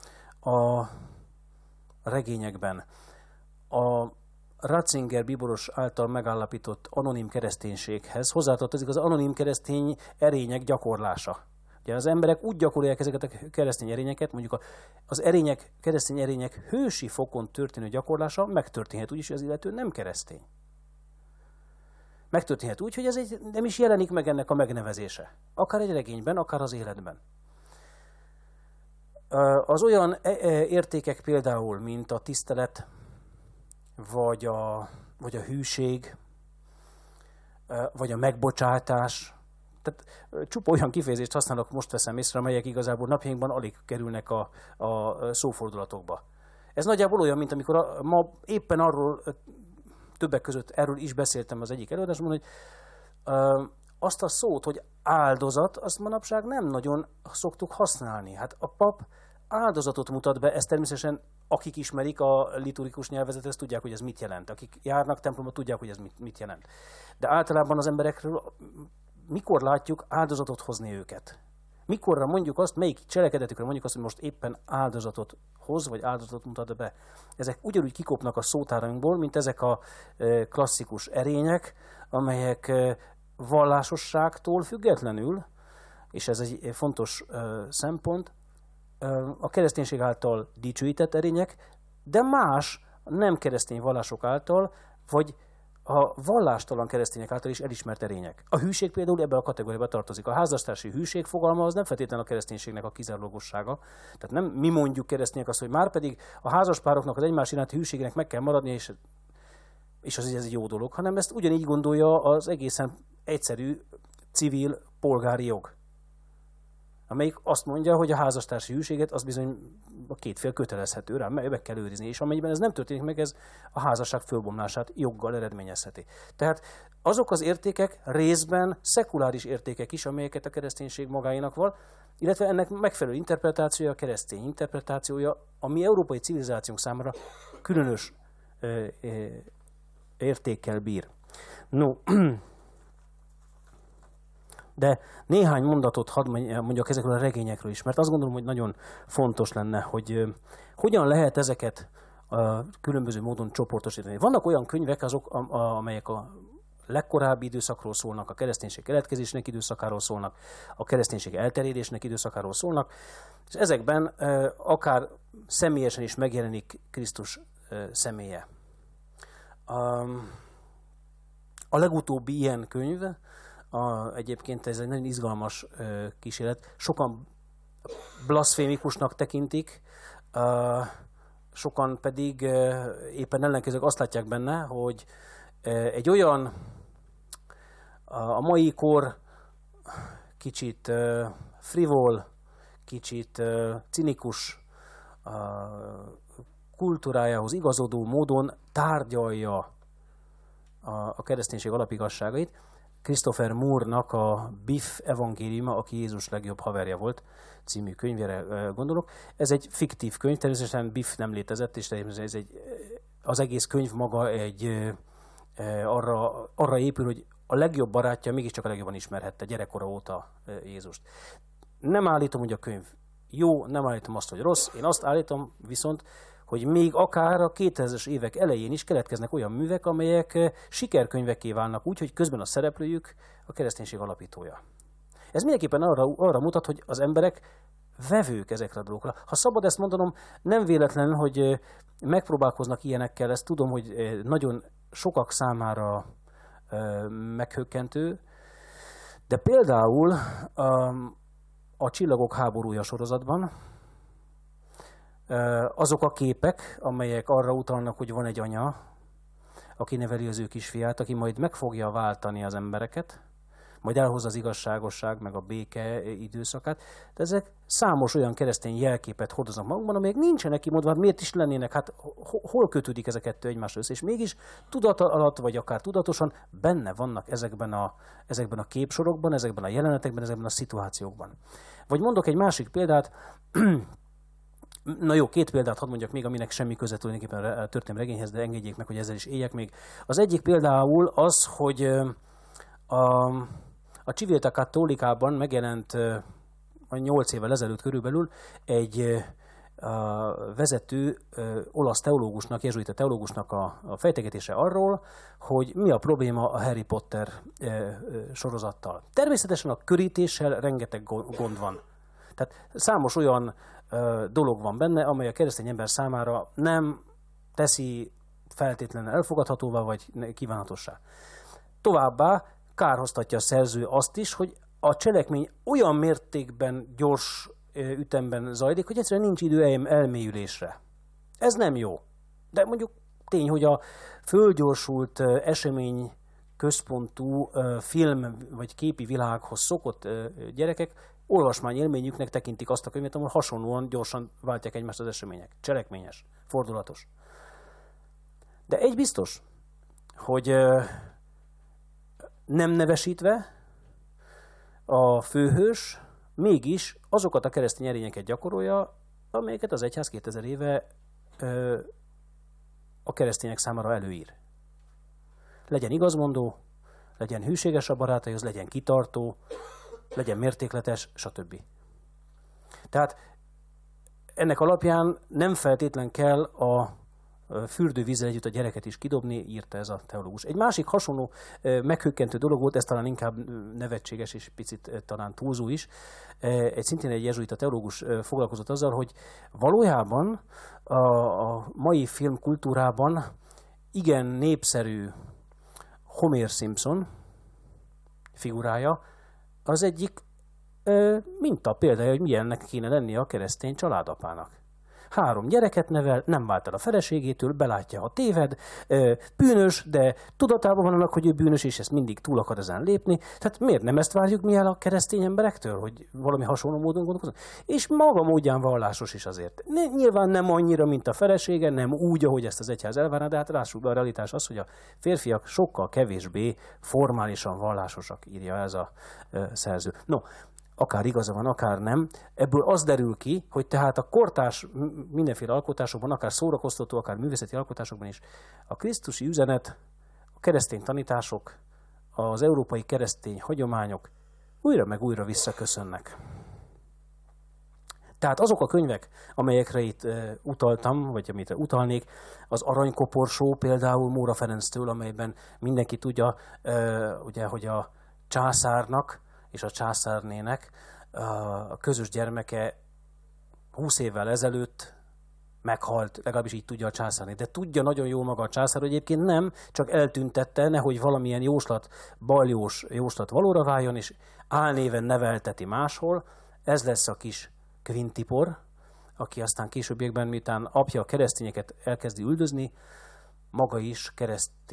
a regényekben. A Ratzinger bíboros által megállapított anonim kereszténységhez hozzátartozik az anonim keresztény erények gyakorlása. Ugye az emberek úgy gyakorolják ezeket a keresztény erényeket, mondjuk az keresztény erények hősi fokon történő gyakorlása megtörténhet úgy is, hogy az illető nem keresztény. Megtörténhet úgy, hogy ez nem is jelenik meg ennek a megnevezése. Akár egy regényben, akár az életben. Az olyan értékek például, mint a tisztelet, vagy a hűség, vagy a megbocsátás. Tehát csupa olyan kifejezést használok, most veszem észre, amelyek igazából napjainkban alig kerülnek a szófordulatokba. Ez nagyjából olyan, mint amikor ma éppen arról, többek között erről is beszéltem az egyik előadásban, hogy azt a szót, hogy áldozat, azt manapság nem nagyon szoktuk használni. Hát a pap áldozatot mutat be, ezt természetesen akik ismerik a liturgikus nyelvezetet, ezt tudják, hogy ez mit jelent. Akik járnak templomba, tudják, hogy ez mit jelent. De általában az emberekről mikor látjuk áldozatot hozni őket? Mikorra mondjuk azt, melyik cselekedetükre mondjuk azt, hogy most éppen áldozatot hoz, vagy áldozatot mutat be. Ezek ugyanúgy kikopnak a szótárainkból, mint ezek a klasszikus erények, amelyek vallásosságtól függetlenül, és ez egy fontos szempont, a kereszténység által dicsőített erények, de más nem keresztény vallások által, vagy a vallástalan keresztények által is elismert erények. A hűség például ebbe a kategóriába tartozik. A házastársi hűség fogalma az nem feltétlenül a kereszténységnek a kizárólagossága. Tehát nem mi mondjuk keresztények azt, hogy már pedig a házaspároknak az egymás iránti hűségének meg kell maradni, és ez egy jó dolog, hanem ezt ugyanígy gondolja az egészen egyszerű civil polgári jog, amelyik azt mondja, hogy a házastársi hűséget az bizony a két fél kötelezhető rá, meg kell őrizni, és amennyiben ez nem történik meg, ez a házasság fölbomlását joggal eredményezheti. Tehát azok az értékek részben szekuláris értékek is, amelyeket a kereszténység magáénak van, illetve ennek megfelelő interpretációja, a keresztény interpretációja, ami európai civilizációnk számára különös értékkel bír. No, de néhány mondatot hadd mondjak ezekről a regényekről is, mert azt gondolom, hogy nagyon fontos lenne, hogy hogyan lehet ezeket különböző módon csoportosítani. Vannak olyan könyvek, amelyek a legkorábbi időszakról szólnak, a kereszténység keletkezésének időszakáról szólnak, a kereszténység elterjedésének időszakáról szólnak, és ezekben akár személyesen is megjelenik Krisztus személye. A legutóbbi ilyen könyv, egyébként ez egy nagyon izgalmas kísérlet, sokan blaszfémikusnak tekintik, sokan pedig éppen ellenkezőleg azt látják benne, hogy egy olyan, a mai kor kicsit frivol, kicsit cinikus kultúrájához igazodó módon tárgyalja a kereszténység alapigazságait. Christopher Moore-nak a Biff evangéliuma, aki Jézus legjobb haverja volt, című könyvére gondolok. Ez egy fiktív könyv, természetesen Biff nem létezett, és az egész könyv maga arra épül, hogy a legjobb barátja mégiscsak a legjobban ismerhette gyerekkora óta Jézust. Nem állítom, hogy a könyv jó, nem állítom azt, hogy rossz, én azt állítom viszont, hogy még akár a 2000-es évek elején is keletkeznek olyan művek, amelyek sikerkönyvekké válnak úgy, hogy közben a szereplőjük a kereszténység alapítója. Ez mindenképpen arra mutat, hogy az emberek vevők ezekre a dolgokra. Ha szabad ezt mondanom, nem véletlen, hogy megpróbálkoznak ilyenekkel, ezt tudom, hogy nagyon sokak számára meghökkentő, de például a Csillagok háborúja sorozatban azok a képek, amelyek arra utalnak, hogy van egy anya, aki neveli az ő kisfiát, aki majd meg fogja váltani az embereket, majd elhoz az igazságosság, meg a béke időszakát, de ezek számos olyan keresztény jelképet hordoznak magukban, amelyek nincsenek kimondva, miért is lennének, hát hol kötődik ezek kettő egymásra össze, és mégis tudat alatt, vagy akár tudatosan benne vannak ezekben a képsorokban, ezekben a jelenetekben, ezekben a szituációkban. Vagy mondok egy másik példát, na jó, 2 példát hadd mondjak még, aminek semmi köze tulajdonképpen a történelmi regényhez, de engedjék meg, hogy ezzel is éljek még. Az egyik például az, hogy a Civiltà Cattolicában megjelent 8 évvel ezelőtt körülbelül egy vezető olasz teológusnak, jezsuita teológusnak a fejtegetése arról, hogy mi a probléma a Harry Potter sorozattal. Természetesen a körítéssel rengeteg gond van. Tehát számos olyan dolog van benne, amely a keresztény ember számára nem teszi feltétlenül elfogadhatóvá, vagy kívánatossá. Továbbá kárhoztatja a szerző azt is, hogy a cselekmény olyan mértékben gyors ütemben zajlik, hogy egyszerűen nincs idő elmélyülésre. Ez nem jó. De mondjuk tény, hogy a fölgyorsult esemény központú film vagy képi világhoz szokott gyerekek olvasmányélményüknek tekintik azt a könyvet, ahol hasonlóan gyorsan váltják egymást az események. Cselekményes, fordulatos. De egy biztos, hogy nem nevesítve a főhős mégis azokat a keresztény erényeket gyakorolja, amelyeket az egyház 2000 éve a keresztények számára előír. Legyen igazmondó, legyen hűséges a barátaihoz, legyen kitartó, legyen mértékletes, stb. Tehát ennek alapján nem feltétlen kell a fürdővízzel együtt a gyereket is kidobni, írta ez a teológus. Egy másik hasonló meghökkentő dolog volt, ez talán inkább nevetséges és picit talán túlzó is. Szintén egy jezsuita teológus foglalkozott azzal, hogy valójában a mai filmkultúrában igen népszerű Homer Simpson figurája az egyik minta példája, hogy milyennek kéne lennie a keresztény családapának. 3 gyereket nevel, nem vált el a feleségétől, belátja, ha téved, bűnös, de tudatában van annak, hogy ő bűnös, és ezt mindig túl akar ezen lépni. Tehát miért nem ezt várjuk mi el a keresztény emberektől, hogy valami hasonló módon gondolkoznak? És maga módján vallásos is azért. Nyilván nem annyira, mint a felesége, nem úgy, ahogy ezt az egyház elvárna, de hát lássuk be, a realitás az, hogy a férfiak sokkal kevésbé formálisan vallásosak, írja ez a szerző. No, akár igaza van, akár nem, ebből az derül ki, hogy tehát a kortárs mindenféle alkotásokban, akár szórakoztató, akár művészeti alkotásokban is a krisztusi üzenet, a keresztény tanítások az európai keresztény hagyományok újra meg újra visszaköszönnek. Tehát azok a könyvek, amelyekre itt utaltam, vagy amire utalnék, az Aranykoporsó például Móra Ferenctől, amelyben mindenki tudja, ugye, hogy a császárnak és a császárnének a közös gyermeke 20 évvel ezelőtt meghalt, legalábbis így tudja a császárné. De tudja nagyon jól maga a császár, hogy egyébként nem, csak eltüntette, nehogy valamilyen jóslat, baljós jóslat valóra váljon, és álnéven nevelteti máshol. Ez lesz a kis Kvintipor, aki aztán későbbiekben, miután apja a keresztényeket elkezdi üldözni, maga is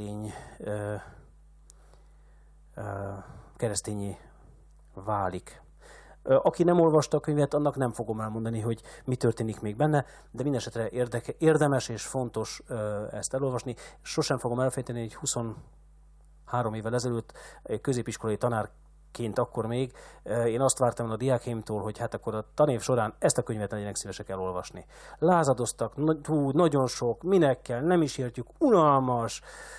keresztényé válik. Aki nem olvasta a könyvet, annak nem fogom elmondani, hogy mi történik még benne, de mindesetre érdemes és fontos ezt elolvasni. Sosem fogom elfejteni, hogy 23 évvel ezelőtt középiskolai tanárként akkor még én azt vártam a diákjaimtól, hogy hát akkor a tanév során ezt a könyvet legyenek szívesek elolvasni. Lázadoztak, nagyon sok, minek kell, nem is értjük, unalmas.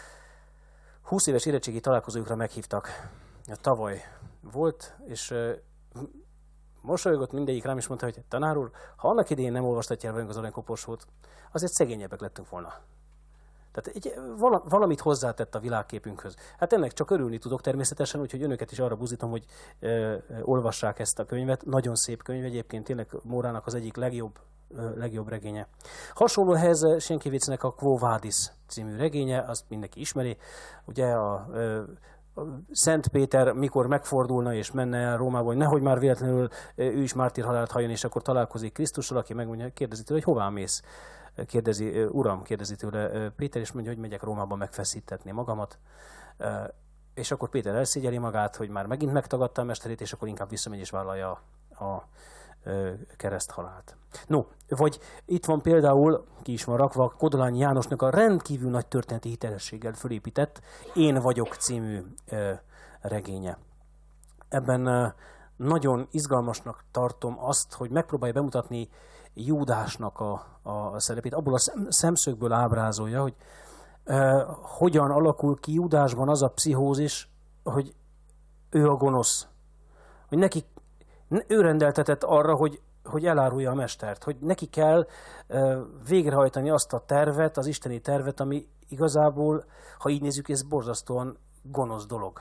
20 éves érettségi találkozójukra meghívtak. Tavaly volt, és mosolygott mindegyik rám, és mondta, hogy tanár úr, ha annak idején nem olvastatja el velünk az Aranykoporsót, azért szegényebbek lettünk volna. Tehát valamit hozzátett a világképünkhöz. Hát ennek csak örülni tudok természetesen, úgyhogy önöket is arra buzdítom, hogy olvassák ezt a könyvet. Nagyon szép könyv egyébként, tényleg Mórának az egyik legjobb regénye. Hasonló ehhez Sienkiewicznek a Quo Vadis című regénye, azt mindenki ismeri. Ugye a Szent Péter mikor megfordulna és menne el Rómába, hogy nehogy már véletlenül ő is mártírhalált halljon, és akkor találkozik Krisztussal, aki megmondja, kérdezi tőle, hogy hová mész? Uram, kérdezi tőle Péter, és mondja, hogy megyek Rómába megfeszítetni magamat. És akkor Péter elszégyeli magát, hogy már megint megtagadta a mesterét, és akkor inkább visszamegy és vállalja a kereszthalált. No, vagy itt van például, ki is van rakva, Kodolányi Jánosnak a rendkívül nagy történeti hitelességgel fölépített Én vagyok című regénye. Ebben nagyon izgalmasnak tartom azt, hogy megpróbálja bemutatni Júdásnak a szerepét. Abból a szemszögből ábrázolja, hogy hogyan alakul ki Júdásban az a pszichózis, hogy ő a gonosz. Hogy neki ő rendeltetett arra, hogy elárulja a mestert, hogy neki kell végrehajtani azt a tervet, az isteni tervet, ami igazából, ha így nézzük, ez borzasztóan gonosz dolog.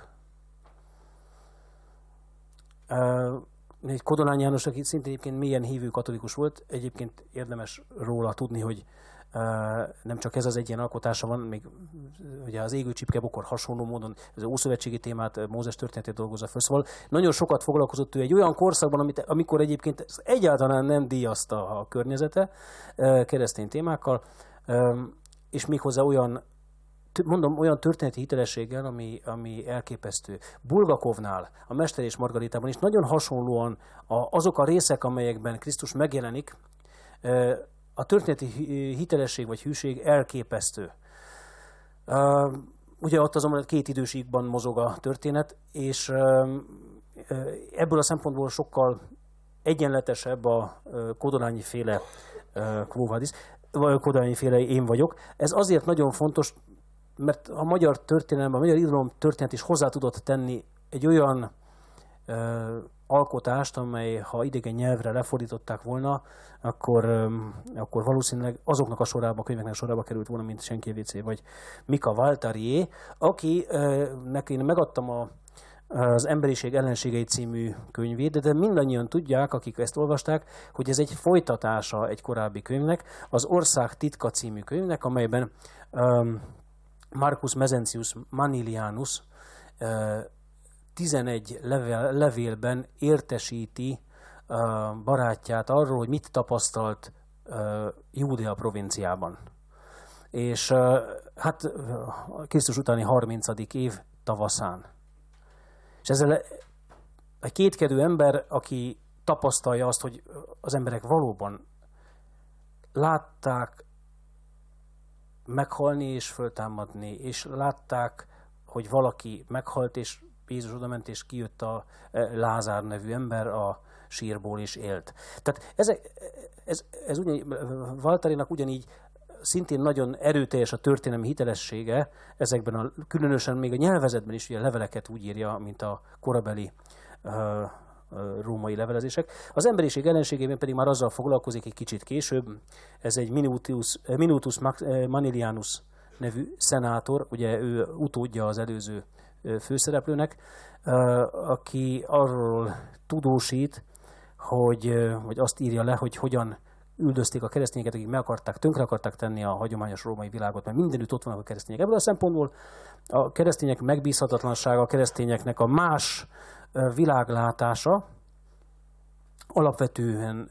Kodolányi János, aki szintén egyébként mélyen hívő katolikus volt, egyébként érdemes róla tudni, hogy nem csak ez az egy ilyen alkotása van, még ugye az Égő csipke bokor hasonló módon az ószövetségi témát, Mózes történetét dolgozza föl. Szóval nagyon sokat foglalkozott ő egy olyan korszakban, amikor egyébként egyáltalán nem díjazta a környezete keresztény témákkal, és méghozzá olyan történeti hitelességgel, ami elképesztő. Bulgakovnál, a Mester és Margaritában is nagyon hasonlóan azok a részek, amelyekben Krisztus megjelenik, a történeti hitelesség vagy hűség elképesztő. Ugye ott azonban két időségben mozog a történet, és ebből a szempontból sokkal egyenletesebb a Kodolányi féle Quo Vadis, vagy Kodolányi féle Én vagyok. Ez azért nagyon fontos, mert a magyar történelemben, a magyar irodalom történet is hozzá tudott tenni egy olyan alkotást, amely, ha idegen nyelvre lefordították volna, akkor valószínűleg azoknak a sorába, a könyveknek a sorába került volna, mint Sienkiewiczé vagy Mika Waltarié, akinek én megadtam az Emberiség ellenségei című könyvét, de mindannyian tudják, akik ezt olvasták, hogy ez egy folytatása egy korábbi könyvnek, az Ország titka című könyvnek, amelyben Marcus Mezencius Manilianus 11 levélben értesíti barátját arról, hogy mit tapasztalt Júdea provinciában. És hát Krisztus utáni 30. év tavaszán. És ezzel egy kétkedő ember, aki tapasztalja azt, hogy az emberek valóban látták meghalni és föltámadni, és látták, hogy valaki meghalt, és Jézus odament, és kijött a Lázár nevű ember a sírból, és élt. Tehát ez Waltarinak ugyanígy szintén nagyon erőteljes a történelmi hitelessége, ezekben különösen még a nyelvezetben is ugye leveleket úgy írja, mint a korabeli római levelezések. Az emberiség ellenségében pedig már azzal foglalkozik egy kicsit később, ez egy Minutus Manilianus nevű szenátor, ugye ő utódja az előző főszereplőnek, aki arról tudósít, vagy azt írja le, hogy hogyan üldözték a keresztényeket, akik tönkre akarták tenni a hagyományos római világot, mert mindenütt ott vannak a keresztények. Ebből a szempontból a keresztények megbízhatatlansága, a keresztényeknek a más világlátása alapvetően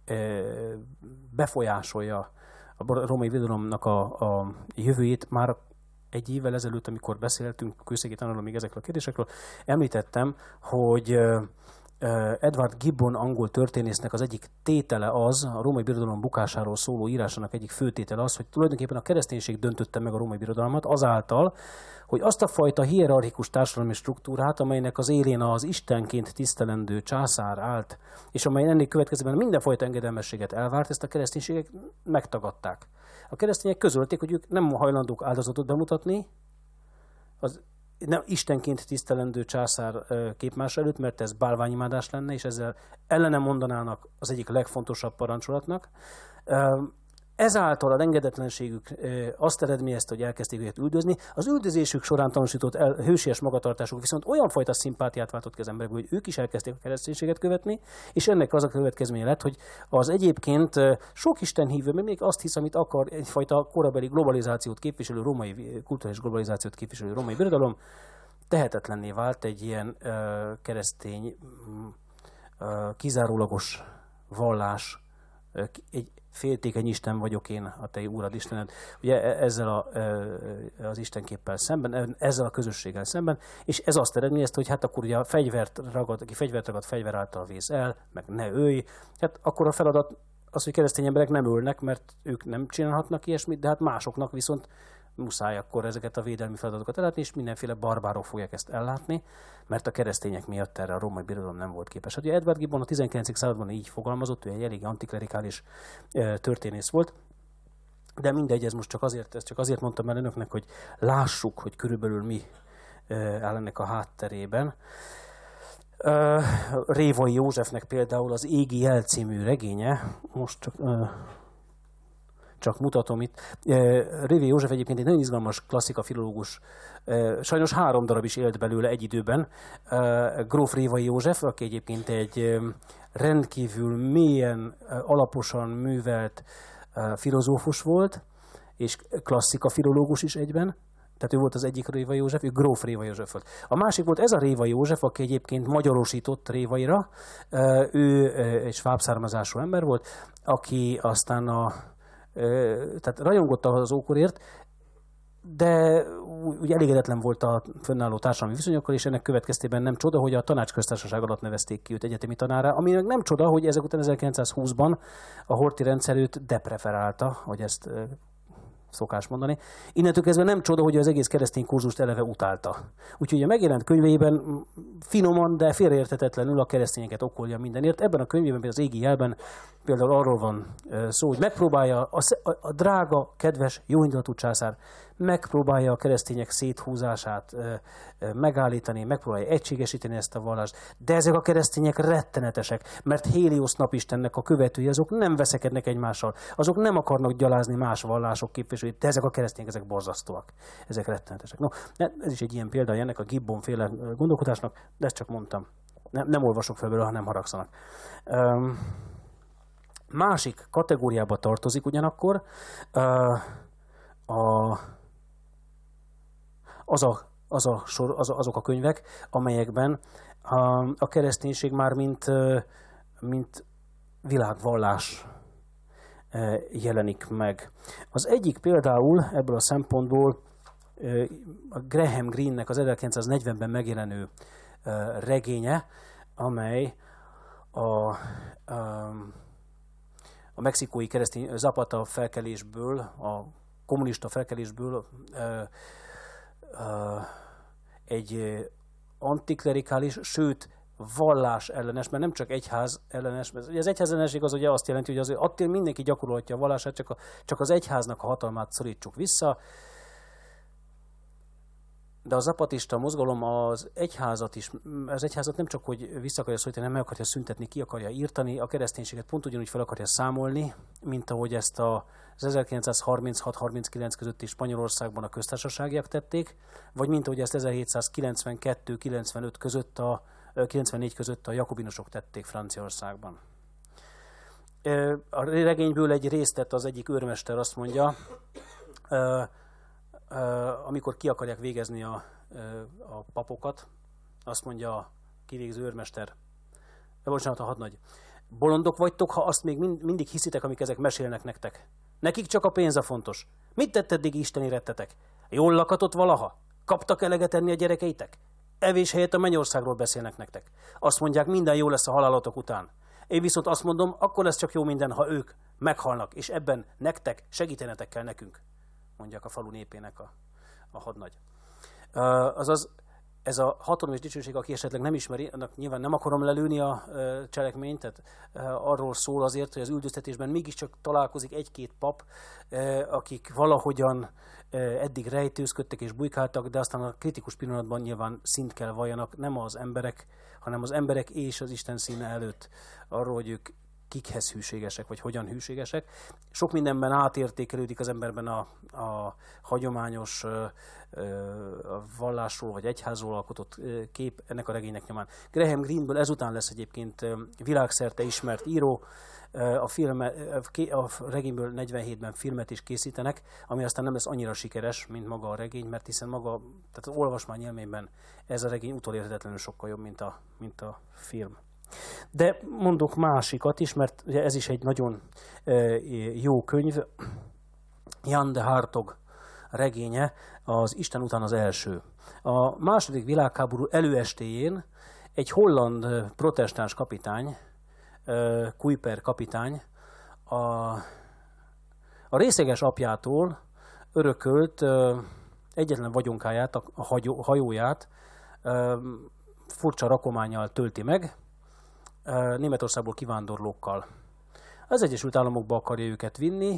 befolyásolja a római birodalomnak a jövőjét. Már egy évvel ezelőtt, amikor beszéltünk Kőszegi Tanáról még ezekről a kérdésekről, említettem, hogy Edward Gibbon angol történésznek az egyik tétele az, a római birodalom bukásáról szóló írásának egyik főtétele az, hogy tulajdonképpen a kereszténység döntötte meg a római birodalmat azáltal, hogy azt a fajta hierarchikus társadalmi struktúrát, amelynek az élén az istenként tisztelendő császár állt, és amely ennek következőben mindenfajta engedelmességet elvárt, ezt a kereszténységek megtagadták. A keresztények közölték, hogy ők nem hajlandók áldozatot bemutatni, nem istenként tisztelendő császár képmás előtt, mert ez bálványimádás lenne, és ezzel ellene mondanának az egyik legfontosabb parancsolatnak. Ezáltal a engedetlenségük azt eredményezte, hogy elkezdték őket üldözni. Az üldözésük során tanúsított hősies magatartásuk viszont olyan fajta szimpátiát váltott ki az emberekből, hogy ők is elkezdték a kereszténységet követni, és ennek az a következménye lett, hogy az egyébként sok istenhívő, még azt hisz, amit akar, egyfajta korabeli globalizációt képviselő kulturális globalizációt képviselő római birodalom, tehetetlenné vált egy ilyen keresztény, kizárólagos vallás, egy féltékeny Isten vagyok én, a te Úrad Istened, ugye ezzel az Istenképpel szemben, ezzel a közösséggel szemben, és ez azt eredményezte, hogy hát akkor ugye a aki fegyvert ragad, fegyver által vész el, meg ne ölj, hát akkor a feladat az, hogy keresztény emberek nem ölnek, mert ők nem csinálhatnak ilyesmit, de hát másoknak viszont muszáj akkor ezeket a védelmi feladatokat ellátni, és mindenféle barbárok fogják ezt ellátni, mert a keresztények miatt erre a római birodalom nem volt képes. Hát ugye Edward Gibbon a 19. században így fogalmazott, ő egy elég antiklerikális történész volt, de mindegy, ezt csak azért mondtam el önöknek, hogy lássuk, hogy körülbelül mi áll ennek a hátterében. Révai Józsefnek például az Égi Jel című regénye, most csak mutatom itt. Révai József egyébként egy nagyon izgalmas klasszika filológus, sajnos 3 darab is élt belőle egy időben. Gróf Révai József, aki egyébként egy rendkívül mélyen, alaposan művelt filozófus volt, és klasszika filológus is egyben. Tehát ő volt az egyik Révai József, ő Gróf Révai József volt. A másik volt ez a Révai József, aki egyébként magyarosított Révaira. Ő egy sváb származású ember volt, aki aztán tehát rajongott az ókorért, de úgy elégedetlen volt a fönnálló társadalmi viszonyokkal, és ennek következtében nem csoda, hogy a tanácsköztársaság alatt nevezték ki őt egyetemi tanárra, ami nem csoda, hogy ezek után 1920-ban a Horthy rendszer őt depreferálta, hogy ezt szokás mondani. Innentől kezdve nem csoda, hogy az egész keresztény kurzust eleve utálta. Úgyhogy a megjelent könyveiben finoman, de félreérthetetlenül a keresztényeket okolja mindenért. Ebben a könyvében, például az Égi Jelben például arról van szó, hogy megpróbálja a drága, kedves, jóindulatú császár megpróbálja a keresztények széthúzását megállítani, megpróbálja egységesíteni ezt a vallást, de ezek a keresztények rettenetesek, mert Héliosz napistennek a követői, azok nem veszekednek egymással, azok nem akarnak gyalázni más vallások képviselőit, de ezek a keresztények, ezek borzasztóak, ezek rettenetesek. No, ez is egy ilyen példa ennek a Gibbon-féle gondolkodásnak, de ezt csak mondtam. Nem olvasok fel belőle, ha nem haragszanak. Másik kategóriába tartozik ugyanakkor azok a könyvek, amelyekben a kereszténység már mint világvallás jelenik meg. Az egyik például ebből a szempontból a Graham Greenenek az 1940-ben megjelenő regénye, amely a mexikói keresztény Zapata felkelésből, a kommunista felkelésből egy antiklerikális, sőt vallás ellenes, mert nem csak egyház ellenes, mert az egyház ellenesség az ugye azt jelenti, hogy azért attól mindenki gyakorolhatja a vallását, csak az egyháznak a hatalmát szorítsuk vissza. De a zapatista mozgalom az egyházat nem csak, hogy vissza akarja szorítani, nem meg akarja szüntetni, ki akarja írtani, a kereszténységet pont ugyanúgy fel akarja számolni, mint ahogy ezt az 1936-39 közötti Spanyolországban a köztársaságiak tették, vagy mint ahogy ezt 1792-95 között 94 között a jakobinusok tették Franciaországban. A regényből egy részt tett az egyik őrmester, azt mondja, amikor ki akarják végezni a papokat, azt mondja a kivégző őrmester, bocsánat, a hadnagy, bolondok vagytok, ha azt még mindig hiszitek, amik ezek mesélnek nektek. Nekik csak a pénz a fontos. Mit tett eddig Isten érettetek? Jól lakatott valaha? Kaptak eleget enni a gyerekeitek? Evés helyett a mennyországról beszélnek nektek. Azt mondják, minden jó lesz a halálotok után. Én viszont azt mondom, akkor lesz csak jó minden, ha ők meghalnak, és ebben nektek segítenetek kell nekünk, mondják a falu népének a hadnagy. Azaz, ez a hatalom és dicsőség, aki esetleg nem ismeri, annak nyilván nem akarom lelőni a cselekményt, tehát arról szól azért, hogy az üldöztetésben mégiscsak találkozik egy-két pap, akik valahogyan eddig rejtőzködtek és bujkáltak, de aztán a kritikus pillanatban nyilván szint kell valljanak, nem az emberek, hanem az emberek és az Isten színe előtt arról, hogy ők kikhez hűségesek, vagy hogyan hűségesek. Sok mindenben átértékelődik az emberben a hagyományos vallásról, vagy egyházról alkotott kép ennek a regénynek nyomán. Graham Greeneből ezután lesz egyébként világszerte ismert író, a regényből 47-ben filmet is készítenek, ami aztán nem lesz annyira sikeres, mint maga a regény, mert hiszen tehát az olvasmány élményben ez a regény utolérhetetlenül sokkal jobb, mint a film. De mondok másikat is, mert ugye ez is egy nagyon jó könyv. Jan de Hartog regénye, az Isten után az első. A második világháború előestéjén egy holland protestáns kapitány, Kuiper kapitány, a részeges apjától örökölt egyetlen vagyonkáját, a hajóját furcsa rakománnyal tölti meg, Németországból kivándorlókkal. Az Egyesült Államokba akarja őket vinni,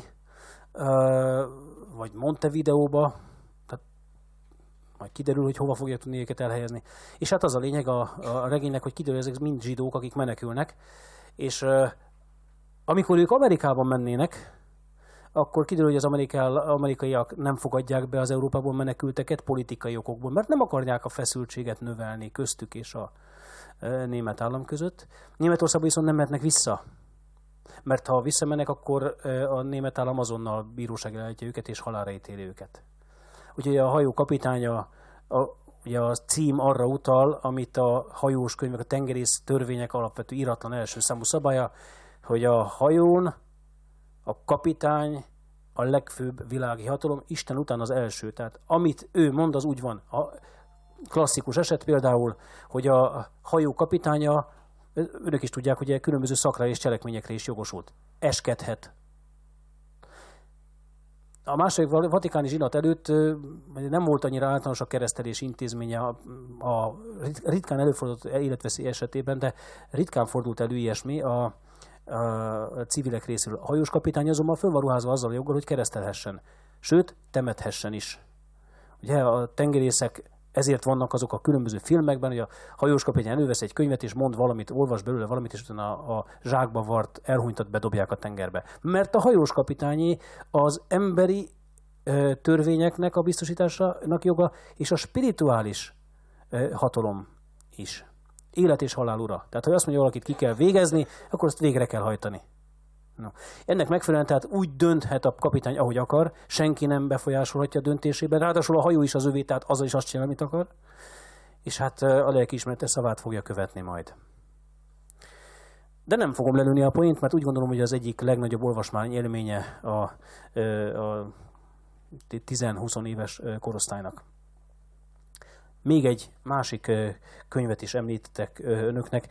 vagy Montevideóba, tehát majd kiderül, hogy hova fogja tudni őket elhelyezni. És hát az a lényeg a regénynek, hogy kiderül, ezek mind zsidók, akik menekülnek, és amikor ők Amerikában mennének, akkor kiderül, hogy az amerikaiak nem fogadják be az Európából menekülteket politikai okokból, mert nem akarják a feszültséget növelni köztük és a német állam között. Németországban viszont nem mehetnek vissza, mert ha visszamennek, akkor a német állam azonnal bíróságra állítja őket és halálra ítéli őket. Úgyhogy a hajó kapitánya, ugye a cím arra utal, amit a hajós könyvek, a tengerész törvények alapvető íratlan első számú szabálya, hogy a hajón a kapitány a legfőbb világi hatalom, Isten után az első. Tehát amit ő mond, az úgy van. A klasszikus eset például, hogy a hajó kapitánya, önök is tudják, hogy különböző szakra és cselekményekre is jogosult. Eskedhet. A második vatikáni zsinat előtt nem volt annyira általános a keresztelés intézménye a ritkán előfordult életveszély esetében, de ritkán fordult elő ilyesmi a civilek részéről. A hajós kapitány azonban föl van ruházva azzal a joggal, hogy keresztelhessen. Sőt, temethessen is. Ugye a tengerészek ezért vannak azok a különböző filmekben, hogy a hajós kapitány elővesz egy könyvet, és mond valamit, olvas belőle valamit, és utána a zsákba vart elhunytat bedobják a tengerbe. Mert a hajós kapitányi az emberi törvényeknek a biztosításának joga, és a spirituális hatalom is. Élet és halál ura. Tehát, ha azt mondja, valakit ki kell végezni, akkor azt végre kell hajtani. No. Ennek megfelelően tehát úgy dönthet a kapitány, ahogy akar, senki nem befolyásolhatja a döntésében, ráadásul a hajó is az övé, tehát az is azt csinál, amit akar, és hát a lelkiismerete szavát fogja követni majd. De nem fogom lelőni a poént, mert úgy gondolom, hogy az egyik legnagyobb olvasmány élménye a 10-20 éves korosztálynak. Még egy másik könyvet is említettek önöknek.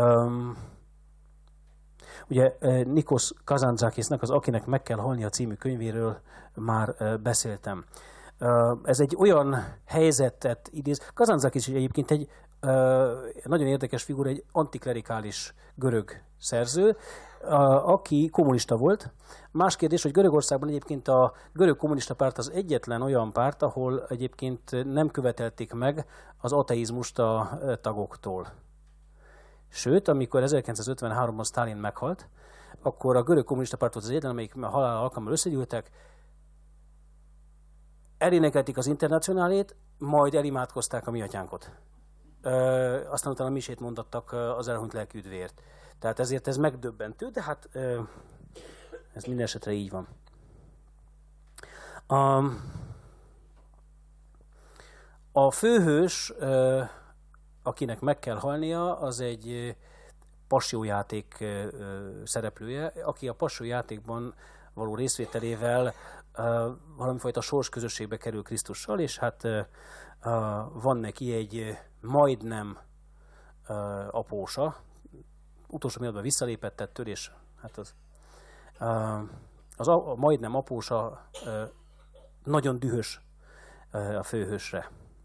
Ugye Nikos Kazantzakisnak, az Akinek meg kell halni a című könyvéről már beszéltem. Ez egy olyan helyzetet idéz. Kazantzakis egyébként egy nagyon érdekes figura, egy antiklerikális görög szerző, aki kommunista volt. Más kérdés, hogy Görögországban egyébként a görög kommunista párt az egyetlen olyan párt, ahol egyébként nem követelték meg az ateizmust a tagoktól. Sőt, amikor 1953-ban Sztálin meghalt, akkor a görög kommunista párt volt az egyetlen, amelyik a halál alkalommal összegyűltek, elénekelték az internacionálét, majd elimádkozták a mi atyánkot. Aztán utána misét mondattak az elhunyt lelkiüdvért. Tehát ezért ez megdöbbentő, de hát ez minden esetre így van. A főhős, akinek meg kell halnia, az egy passió-játék szereplője, aki a passió-játékban való részvételével valamifajta sorsközösségbe kerül Krisztussal, és hát van neki egy majdnem apósa, utolsó pillanatban visszalépett ettől, és hát a majdnem apósa nagyon dühös a főhősre.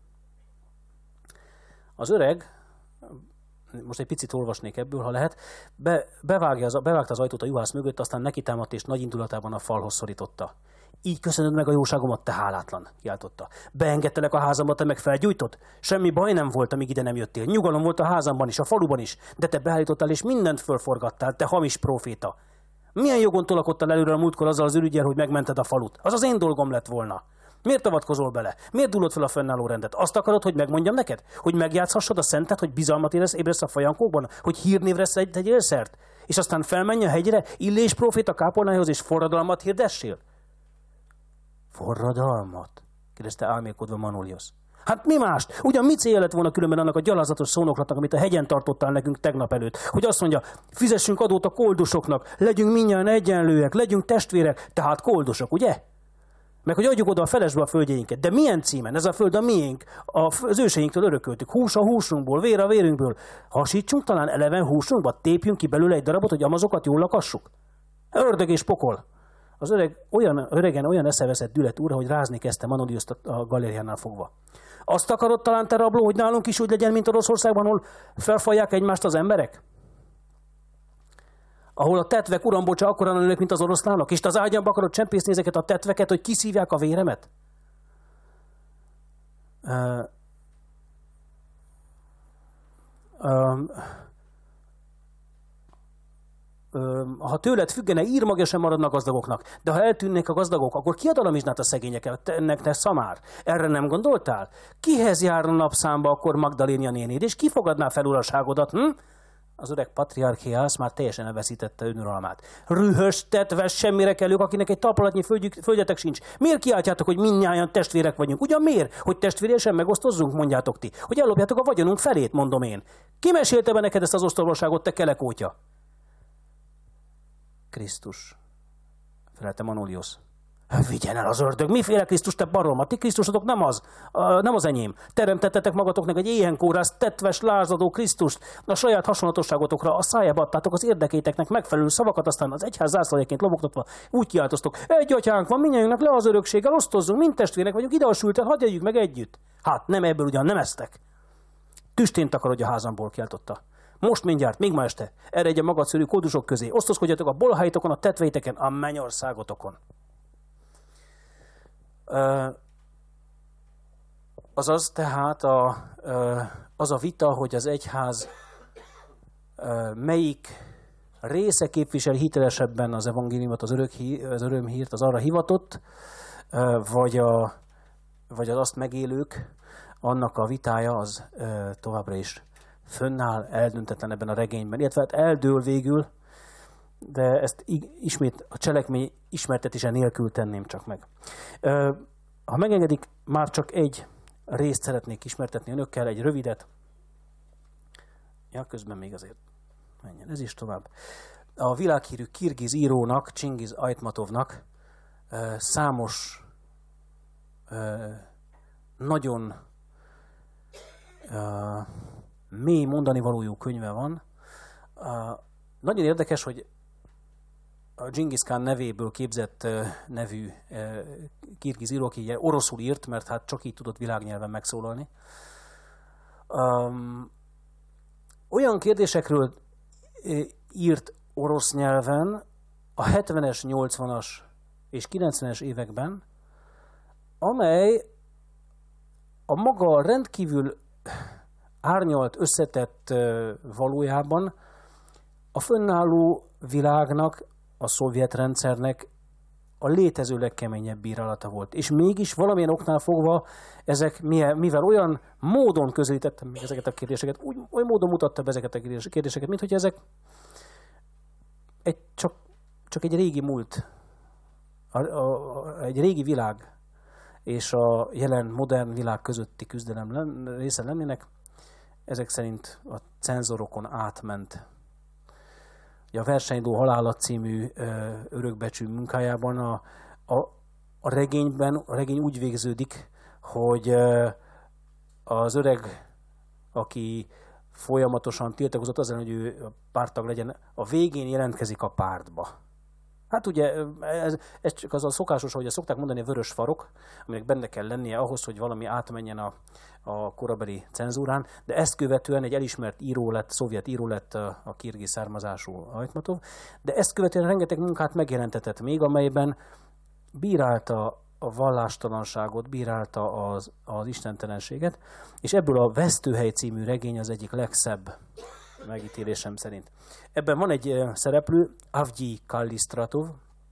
Az öreg, most egy picit olvasnék ebből, ha lehet, bevágta az ajtót a juhász mögött, aztán nekitámadt és nagy indulatában a falhoz szorította. Így köszönöd meg a jóságomat, te hálátlan, kiáltotta. Beengedtelek a házamba, te meg felgyújtod? Semmi baj nem volt, amíg ide nem jöttél. Nyugalom volt a házamban is, a faluban is, de te beállítottál és mindent fölforgattál, te hamis próféta. Milyen jogon tolakodtál előre a múltkor azzal az ürüggyel, hogy megmented a falut? Az az én dolgom lett volna. Miért avatkozol bele? Miért dúlod fel a fennálló rendet? Azt akarod, hogy megmondjam neked? Hogy megjátszhassad a szentet, hogy bizalmat ébresz a fajankókban? Hogy hírnévre tegyél szert? És aztán felmenj a hegyre, Illés próféta kápolnájához és forradalmat hirdessél? Forradalmat? Kérdezte álmélkodva Manolius. Hát mi mást? Ugyan mi célja lett volna különben annak a gyalázatos szónoklatnak, amit a hegyen tartottál nekünk tegnap előtt? Hogy azt mondja, fizessünk adót a koldusoknak, legyünk mindjárt egyenlőek, legyünk testvérek, tehát koldusok, ugye? Meg hogy adjuk oda a felesbe a földjeinket. De milyen címen? Ez a föld a miénk, az őseinktől örököltük. Hús a húsunkból, vér a vérünkből. Hasítsunk talán eleven húsunkba, tépjünk ki belőle egy darabot, hogy amazokat jól lakassuk? Ördög és pokol. Az öregen olyan eszeveszett dület úr, hogy rázni kezdte Manoliuszt a galériánál fogva. Azt akarod talán, te rabló, hogy nálunk is úgy legyen, mint Oroszországban, ahol felfalják egymást az emberek? Ahol a tetvek, uram, bocsa, akkoran nőnek, mint az oroszlánok, és te az ágyamba akarod csempészni ezeket a tetveket, hogy kiszívják a véremet? Ha tőled függene, írmagja sem maradnak gazdagoknak, de ha eltűnnék a gazdagok, akkor ki ad alamizsnát a szegényeket? Ennek te szamár. Erre nem gondoltál? Kihez járna napszámba akkor Magdalénia nénéd, és ki fogadná fel uraságodat? Az öreg patriarchiász már teljesen elveszítette önuralmát. Rühös, tetves, semmire kellők, akinek egy talpalatnyi földjetek sincs. Miért kiáltjátok, hogy mindnyájan testvérek vagyunk? Ugyan miért? Hogy testvéresen megosztozzunk, mondjátok ti? Hogy ellopjátok a vagyonunk felét, mondom én. Ki mesélte be neked ezt az ostobaságot, te kelekótya? Krisztus, felelte Manolius. Vigyen el az ördög, miféle Krisztus, te barom? A ti Krisztusotok nem az enyém. Teremtettetek magatoknak egy éhenkórász, tetves, lázadó Krisztust, a saját hasonlatosságotokra a szájába adtátok az érdekéteknek megfelelő szavakat, aztán az egyház zászlajaként lobogtatva úgy kiáltoztok. Egy atyánk van, mindnyájunknak le az örökséggel, osztozzunk, mind testvérek vagyunk, ide a sülten, hadd együk meg együtt. Hát nem ebből ugyan nem eztek. Tüstént takarodj a házamból, kiáltotta. Most mindjárt, még ma este, eredj a magadszörű koldusok közé, osztozkodjatok a bolháitokon, a tetveiteken, a mennyországotokon. Azaz tehát az a vita, hogy az egyház melyik része képvisel hitelesebben az evangéliumot, az örömhírt, az arra hivatott, vagy az azt megélők, annak a vitája az továbbra is fönnáll, eldöntetlen ebben a regényben, illetve hát eldől végül, de ezt ismét a cselekmény ismertetése nélkül tenném csak meg. Ha megengedik, már csak egy részt szeretnék ismertetni önökkel, egy rövidet. Ja, közben még azért menjen ez is tovább. A világhírű kirgiz írónak, Csingiz Ajtmatovnak számos nagyon mély mondani valójú könyve van. Nagyon érdekes, hogy a Dzsingisz Kán nevéből képzett nevű kirgiz író, aki oroszul írt, mert hát csak így tudott világnyelven megszólalni. Olyan kérdésekről írt orosz nyelven a 70-es, 80-as és 90-es években, amely a maga rendkívül árnyalt, összetett valójában a fönnálló világnak, a szovjet rendszernek a létező legkeményebb bírálata volt. És mégis valamilyen oknál fogva ezek, mivel olyan módon közelítettem meg ezeket a kérdéseket, olyan módon mutatta be ezeket a kérdéseket, mint hogy ezek csak egy régi múlt, egy régi világ és a jelen modern világ közötti küzdelem része lennének, ezek szerint a cenzorokon átment. A Versenydó halála című örökbecsű munkájában a regény úgy végződik, hogy az öreg, aki folyamatosan tiltakozott azon, hogy ő párttag legyen, a végén jelentkezik a pártba. Hát ugye ez csak az a szokásos, ahogy szokták mondani, a vörös farok, aminek benne kell lennie ahhoz, hogy valami átmenjen a korabeli cenzúrán, de ezt követően egy elismert író lett, szovjet író lett a kirgiz származású Ajtmatov, de ezt követően rengeteg munkát megjelentetett még, amelyben bírálta a vallástalanságot, bírálta az istentelenséget, és ebből a Vesztőhely című regény az egyik legszebb megítélésem szerint. Ebben van egy szereplő, Avgyij Kallistratov,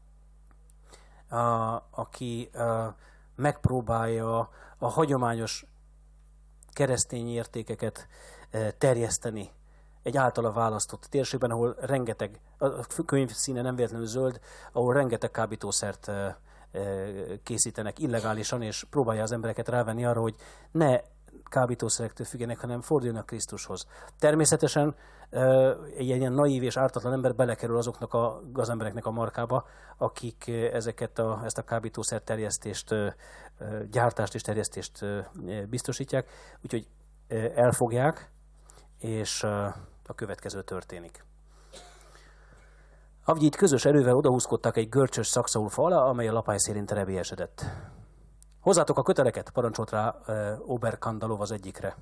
aki megpróbálja a hagyományos keresztény értékeket terjeszteni egy általa választott térségben, ahol rengeteg, a könyv színe nem véletlenül zöld, ahol rengeteg kábítószert készítenek illegálisan, és próbálja az embereket rávenni arra, hogy ne kábítószerektől függenek, hanem forduljanak Krisztushoz. Természetesen egy ilyen naív és ártatlan ember belekerül azoknak az embereknek a markába, akik ezt a kábítószer terjesztést, gyártást és terjesztést biztosítják, úgyhogy elfogják, és a következő történik. Avgyijt közös erővel odahúzkodtak egy görcsös szakszaulfa alá, amely a lapály szélén terebélyesedett. Hozzátok a köteleket, parancsolt rá Oberkandalov az egyikre.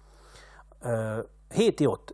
Héti ott.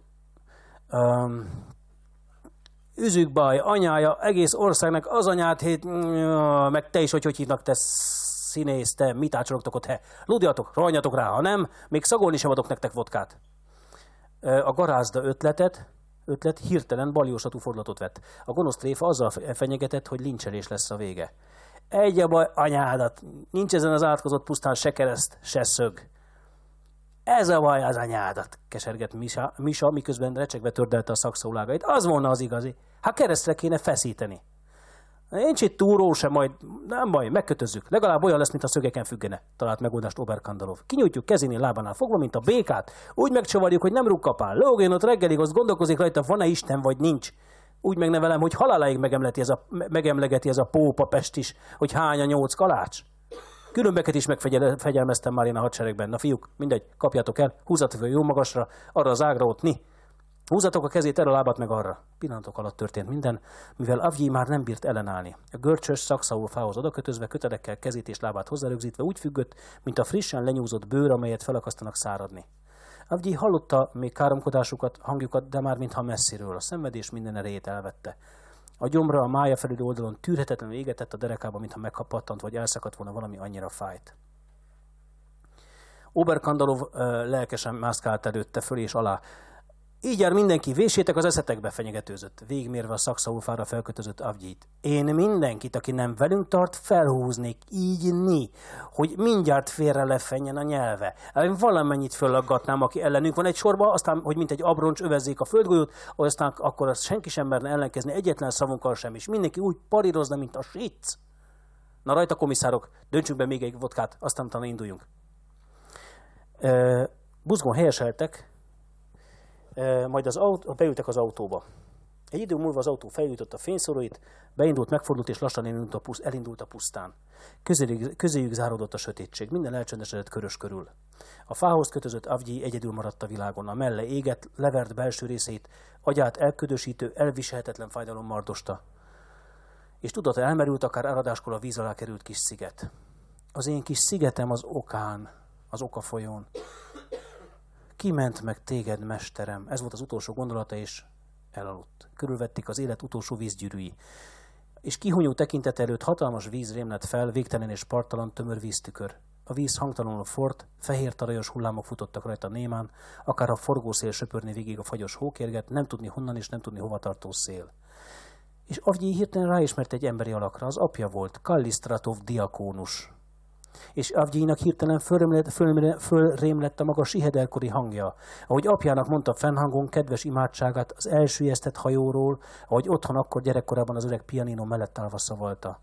Üzükbaj, anyája, egész országnak az anyát, meg te is, hogy hívnak, te színész, te mit ácsorogtok ott, he? Lúdjatok, rohanjatok rá, ha nem, még szagolni sem adok nektek vodkát. A garázda ötlet hirtelen baljósatú fordulatot vett. A gonosz tréfa azzal fenyegetett, hogy lincselés lesz a vége. Egy a baj, anyádat, nincs ezen az átkozott pusztán se kereszt, se szög. Ez a baj az anyádat, kesergett Misa, miközben recsegve tördelte a szakszólágait. Az volna az igazi. Hát keresztre kéne feszíteni. Nincs itt túró sem, majd nem baj, megkötözzük. Legalább olyan lesz, mint a szögeken függene, talált megoldást Oberkandalov. Kinyújtjuk kezénél, lábánál fogva, mint a békát. Úgy megcsavarjuk, hogy nem rukkapál. Lógén ott reggelig, azt gondolkozik rajta, van-e Isten, vagy nincs. Úgy megnevelem, hogy haláláig megemlegeti ez a pópa Pest is, hogy hány a 8 kalács. Különbeket is megfegyelmeztem már én a hadseregben. Na fiúk, mindegy, kapjátok el, húzzatok jó magasra, arra az ágra ott Húzzatok a kezét erre, a lábat meg arra. Pillanatok alatt történt minden, mivel Avgyij már nem bírt ellenállni. A görcsös szakszaulfához odakötözve, kötelekkel kezét és lábát hozzárögzítve úgy függött, mint a frissen lenyúzott bőr, amelyet felakasztanak száradni. Avgyij hallotta még káromkodásukat, hangjukat, de már mintha messziről. A szenvedés minden erejét elvette. A gyomra a mája felüli oldalon tűrhetetlenül égetett, a derekába, mintha megkapattant, vagy elszakadt volna valami, annyira fájt. Oberkandalov lelkesen mászkált előtte föl és alá. Így jár mindenki, vésétek az eszetekbe, fenyegetőzött, végigmérve a szakszaulfára felkötözött Avgyijt. Én mindenkit, aki nem velünk tart, felhúznék, így hogy mindjárt félre lefenjen a nyelve. Én valamennyit fölaggatnám, aki ellenünk van egy sorba, aztán, hogy mint egy abroncs övezzék a földgolyót, aztán akkor azt senki sem merne ellenkezni egyetlen szavunkkal sem, és mindenki úgy parírozna, mint a sic. Na rajta, komisszárok, döntsünk be még egy vodkát, aztán talán induljunk. Buzgón helyeseltek, majd beültek az autóba. Egy idő múlva az autó felgyújtotta a fényszóróit, beindult, megfordult és lassan elindult a pusztán. Közéjük záródott a sötétség, minden elcsendesedett körös körül. A fához kötözött Avgyij egyedül maradt a világon, a melle égett, levert belső részét, agyát elködösítő, elviselhetetlen fájdalom mardosta. És tudata elmerült, akár áradáskor a víz alá került kis sziget. Az én kis szigetem az okán, az Oka folyón. Kiment meg téged, mesterem. Ez volt az utolsó gondolata, és elaludt. Körülvették az élet utolsó vízgyűrűi. És kihunyó tekintet előtt hatalmas víz rémlett fel, végtelen és parttalan tömör víztükör. A víz hangtalanul fort, fehér tarajos hullámok futottak rajta némán, akár a forgószél söpörni végig a fagyos hókérget, nem tudni honnan és nem tudni hova tartó szél. És Avgyi hirtelen ráismert egy emberi alakra, az apja volt, Kallisztratov diakónus. És Avgyinak hirtelen fölrémlett a maga sihedelkori hangja, ahogy apjának mondta fennhangon kedves imádságát az elsüllyesztett hajóról, ahogy otthon akkor gyerekkorában az öreg pianino mellett állva szavalta.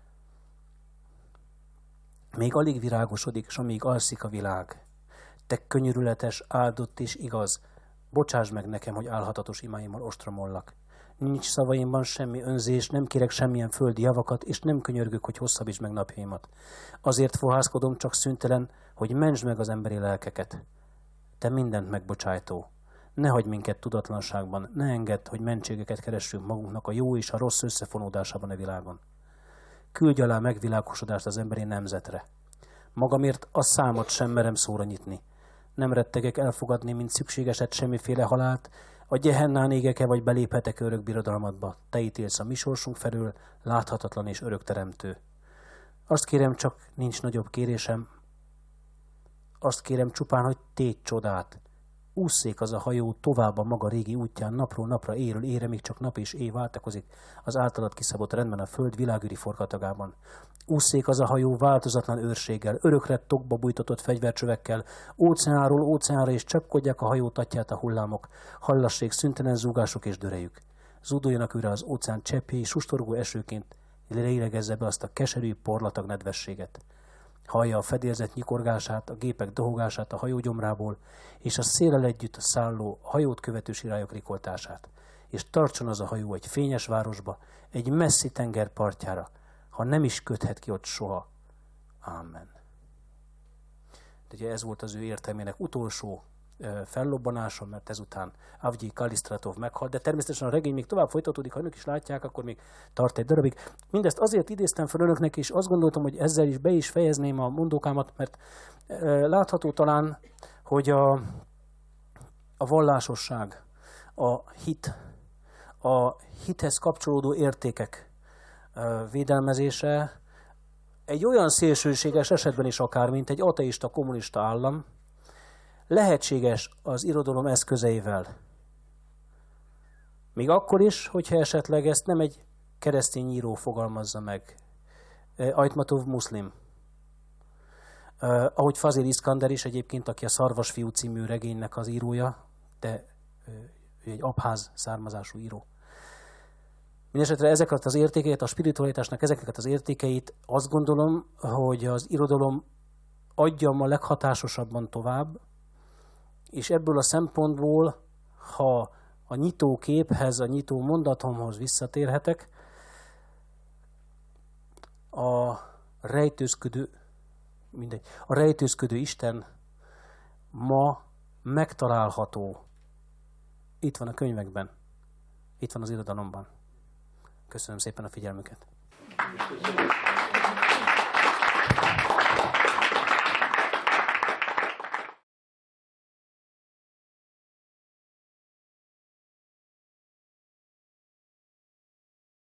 Még alig virágosodik, s amíg alszik a világ. Te könyörületes, áldott és igaz, bocsáss meg nekem, hogy álhatatos imáimmal ostromollak. Nincs szavaimban semmi önzés, nem kérek semmilyen földi javakat, és nem könyörgök, hogy hosszabbítsd meg napjaimat. Azért fohászkodom csak szüntelen, hogy mentsd meg az emberi lelkeket. Te mindent megbocsájtó. Ne hagyj minket tudatlanságban, ne engedd, hogy mentségeket keressünk magunknak a jó és a rossz összefonódásában a világon. Küldj alá megvilágosodást az emberi nemzetre. Magamért a számot sem merem szóra nyitni. Nem rettegek elfogadni, mint szükségeset semmiféle halált, a gyehennán égek-e vagy beléphetek örök birodalmadba. Te ítélsz a mi sorsunk felől, láthatatlan és örök teremtő. Azt kérem csak, nincs nagyobb kérésem, azt kérem csupán, hogy tégy csodát. Ússzék az a hajó tovább a maga régi útján, napról napra, éről ére, míg csak nap és év váltakozik az általad kiszabott rendben a föld világűri forgatagában. Ússzék az a hajó változatlan őrséggel, örökre tokba bújtatott fegyvercsövekkel, óceánról óceánra és csapkodják a hajó tatját a hullámok, hallassék szüntelen zúgások és dörejük. Zúduljanak őre az óceán cseppjei, sustorgó esőként, lélegezze be azt a keserű, porlatag nedvességet. Hallja a fedélzet nyikorgását, a gépek dohogását a hajó gyomrából, és a széllel együtt a szálló, a hajót követő sirályok rikoltását. És tartson az a hajó egy fényes városba, egy messzi tenger partjára, ha nem is köthet ki ott soha. Ámen. De ugye ez volt az ő értelmének utolsó fellobbanása, mert ezután Avgyi Kallisztratov meghalt, de természetesen a regény még tovább folytatódik, ha önök is látják, akkor még tart egy darabig. Mindezt azért idéztem fel önöknek, és azt gondoltam, hogy ezzel is be is fejezném a mondókámat, mert látható talán, hogy a vallásosság, a hit, a hithez kapcsolódó értékek védelmezése egy olyan szélsőséges esetben is akár, mint egy ateista, kommunista állam, lehetséges az irodalom eszközeivel. Még akkor is, hogyha esetleg ezt nem egy keresztény író fogalmazza meg. Ajtmatov muszlim. Ahogy Fazil Iszkander is egyébként, aki a Szarvasfiú című regénynek az írója, de ő egy abház származású író. Mindenesetre ezeket az értékeit, a spiritualitásnak ezeket az értékeit azt gondolom, hogy az irodalom adja a leghatásosabban tovább, és ebből a szempontból, ha a nyitó képhez, a nyitó mondatomhoz visszatérhetek, a rejtőzködő Isten ma megtalálható. Itt van a könyvekben, itt van az irodalomban. Köszönöm szépen a figyelmüket.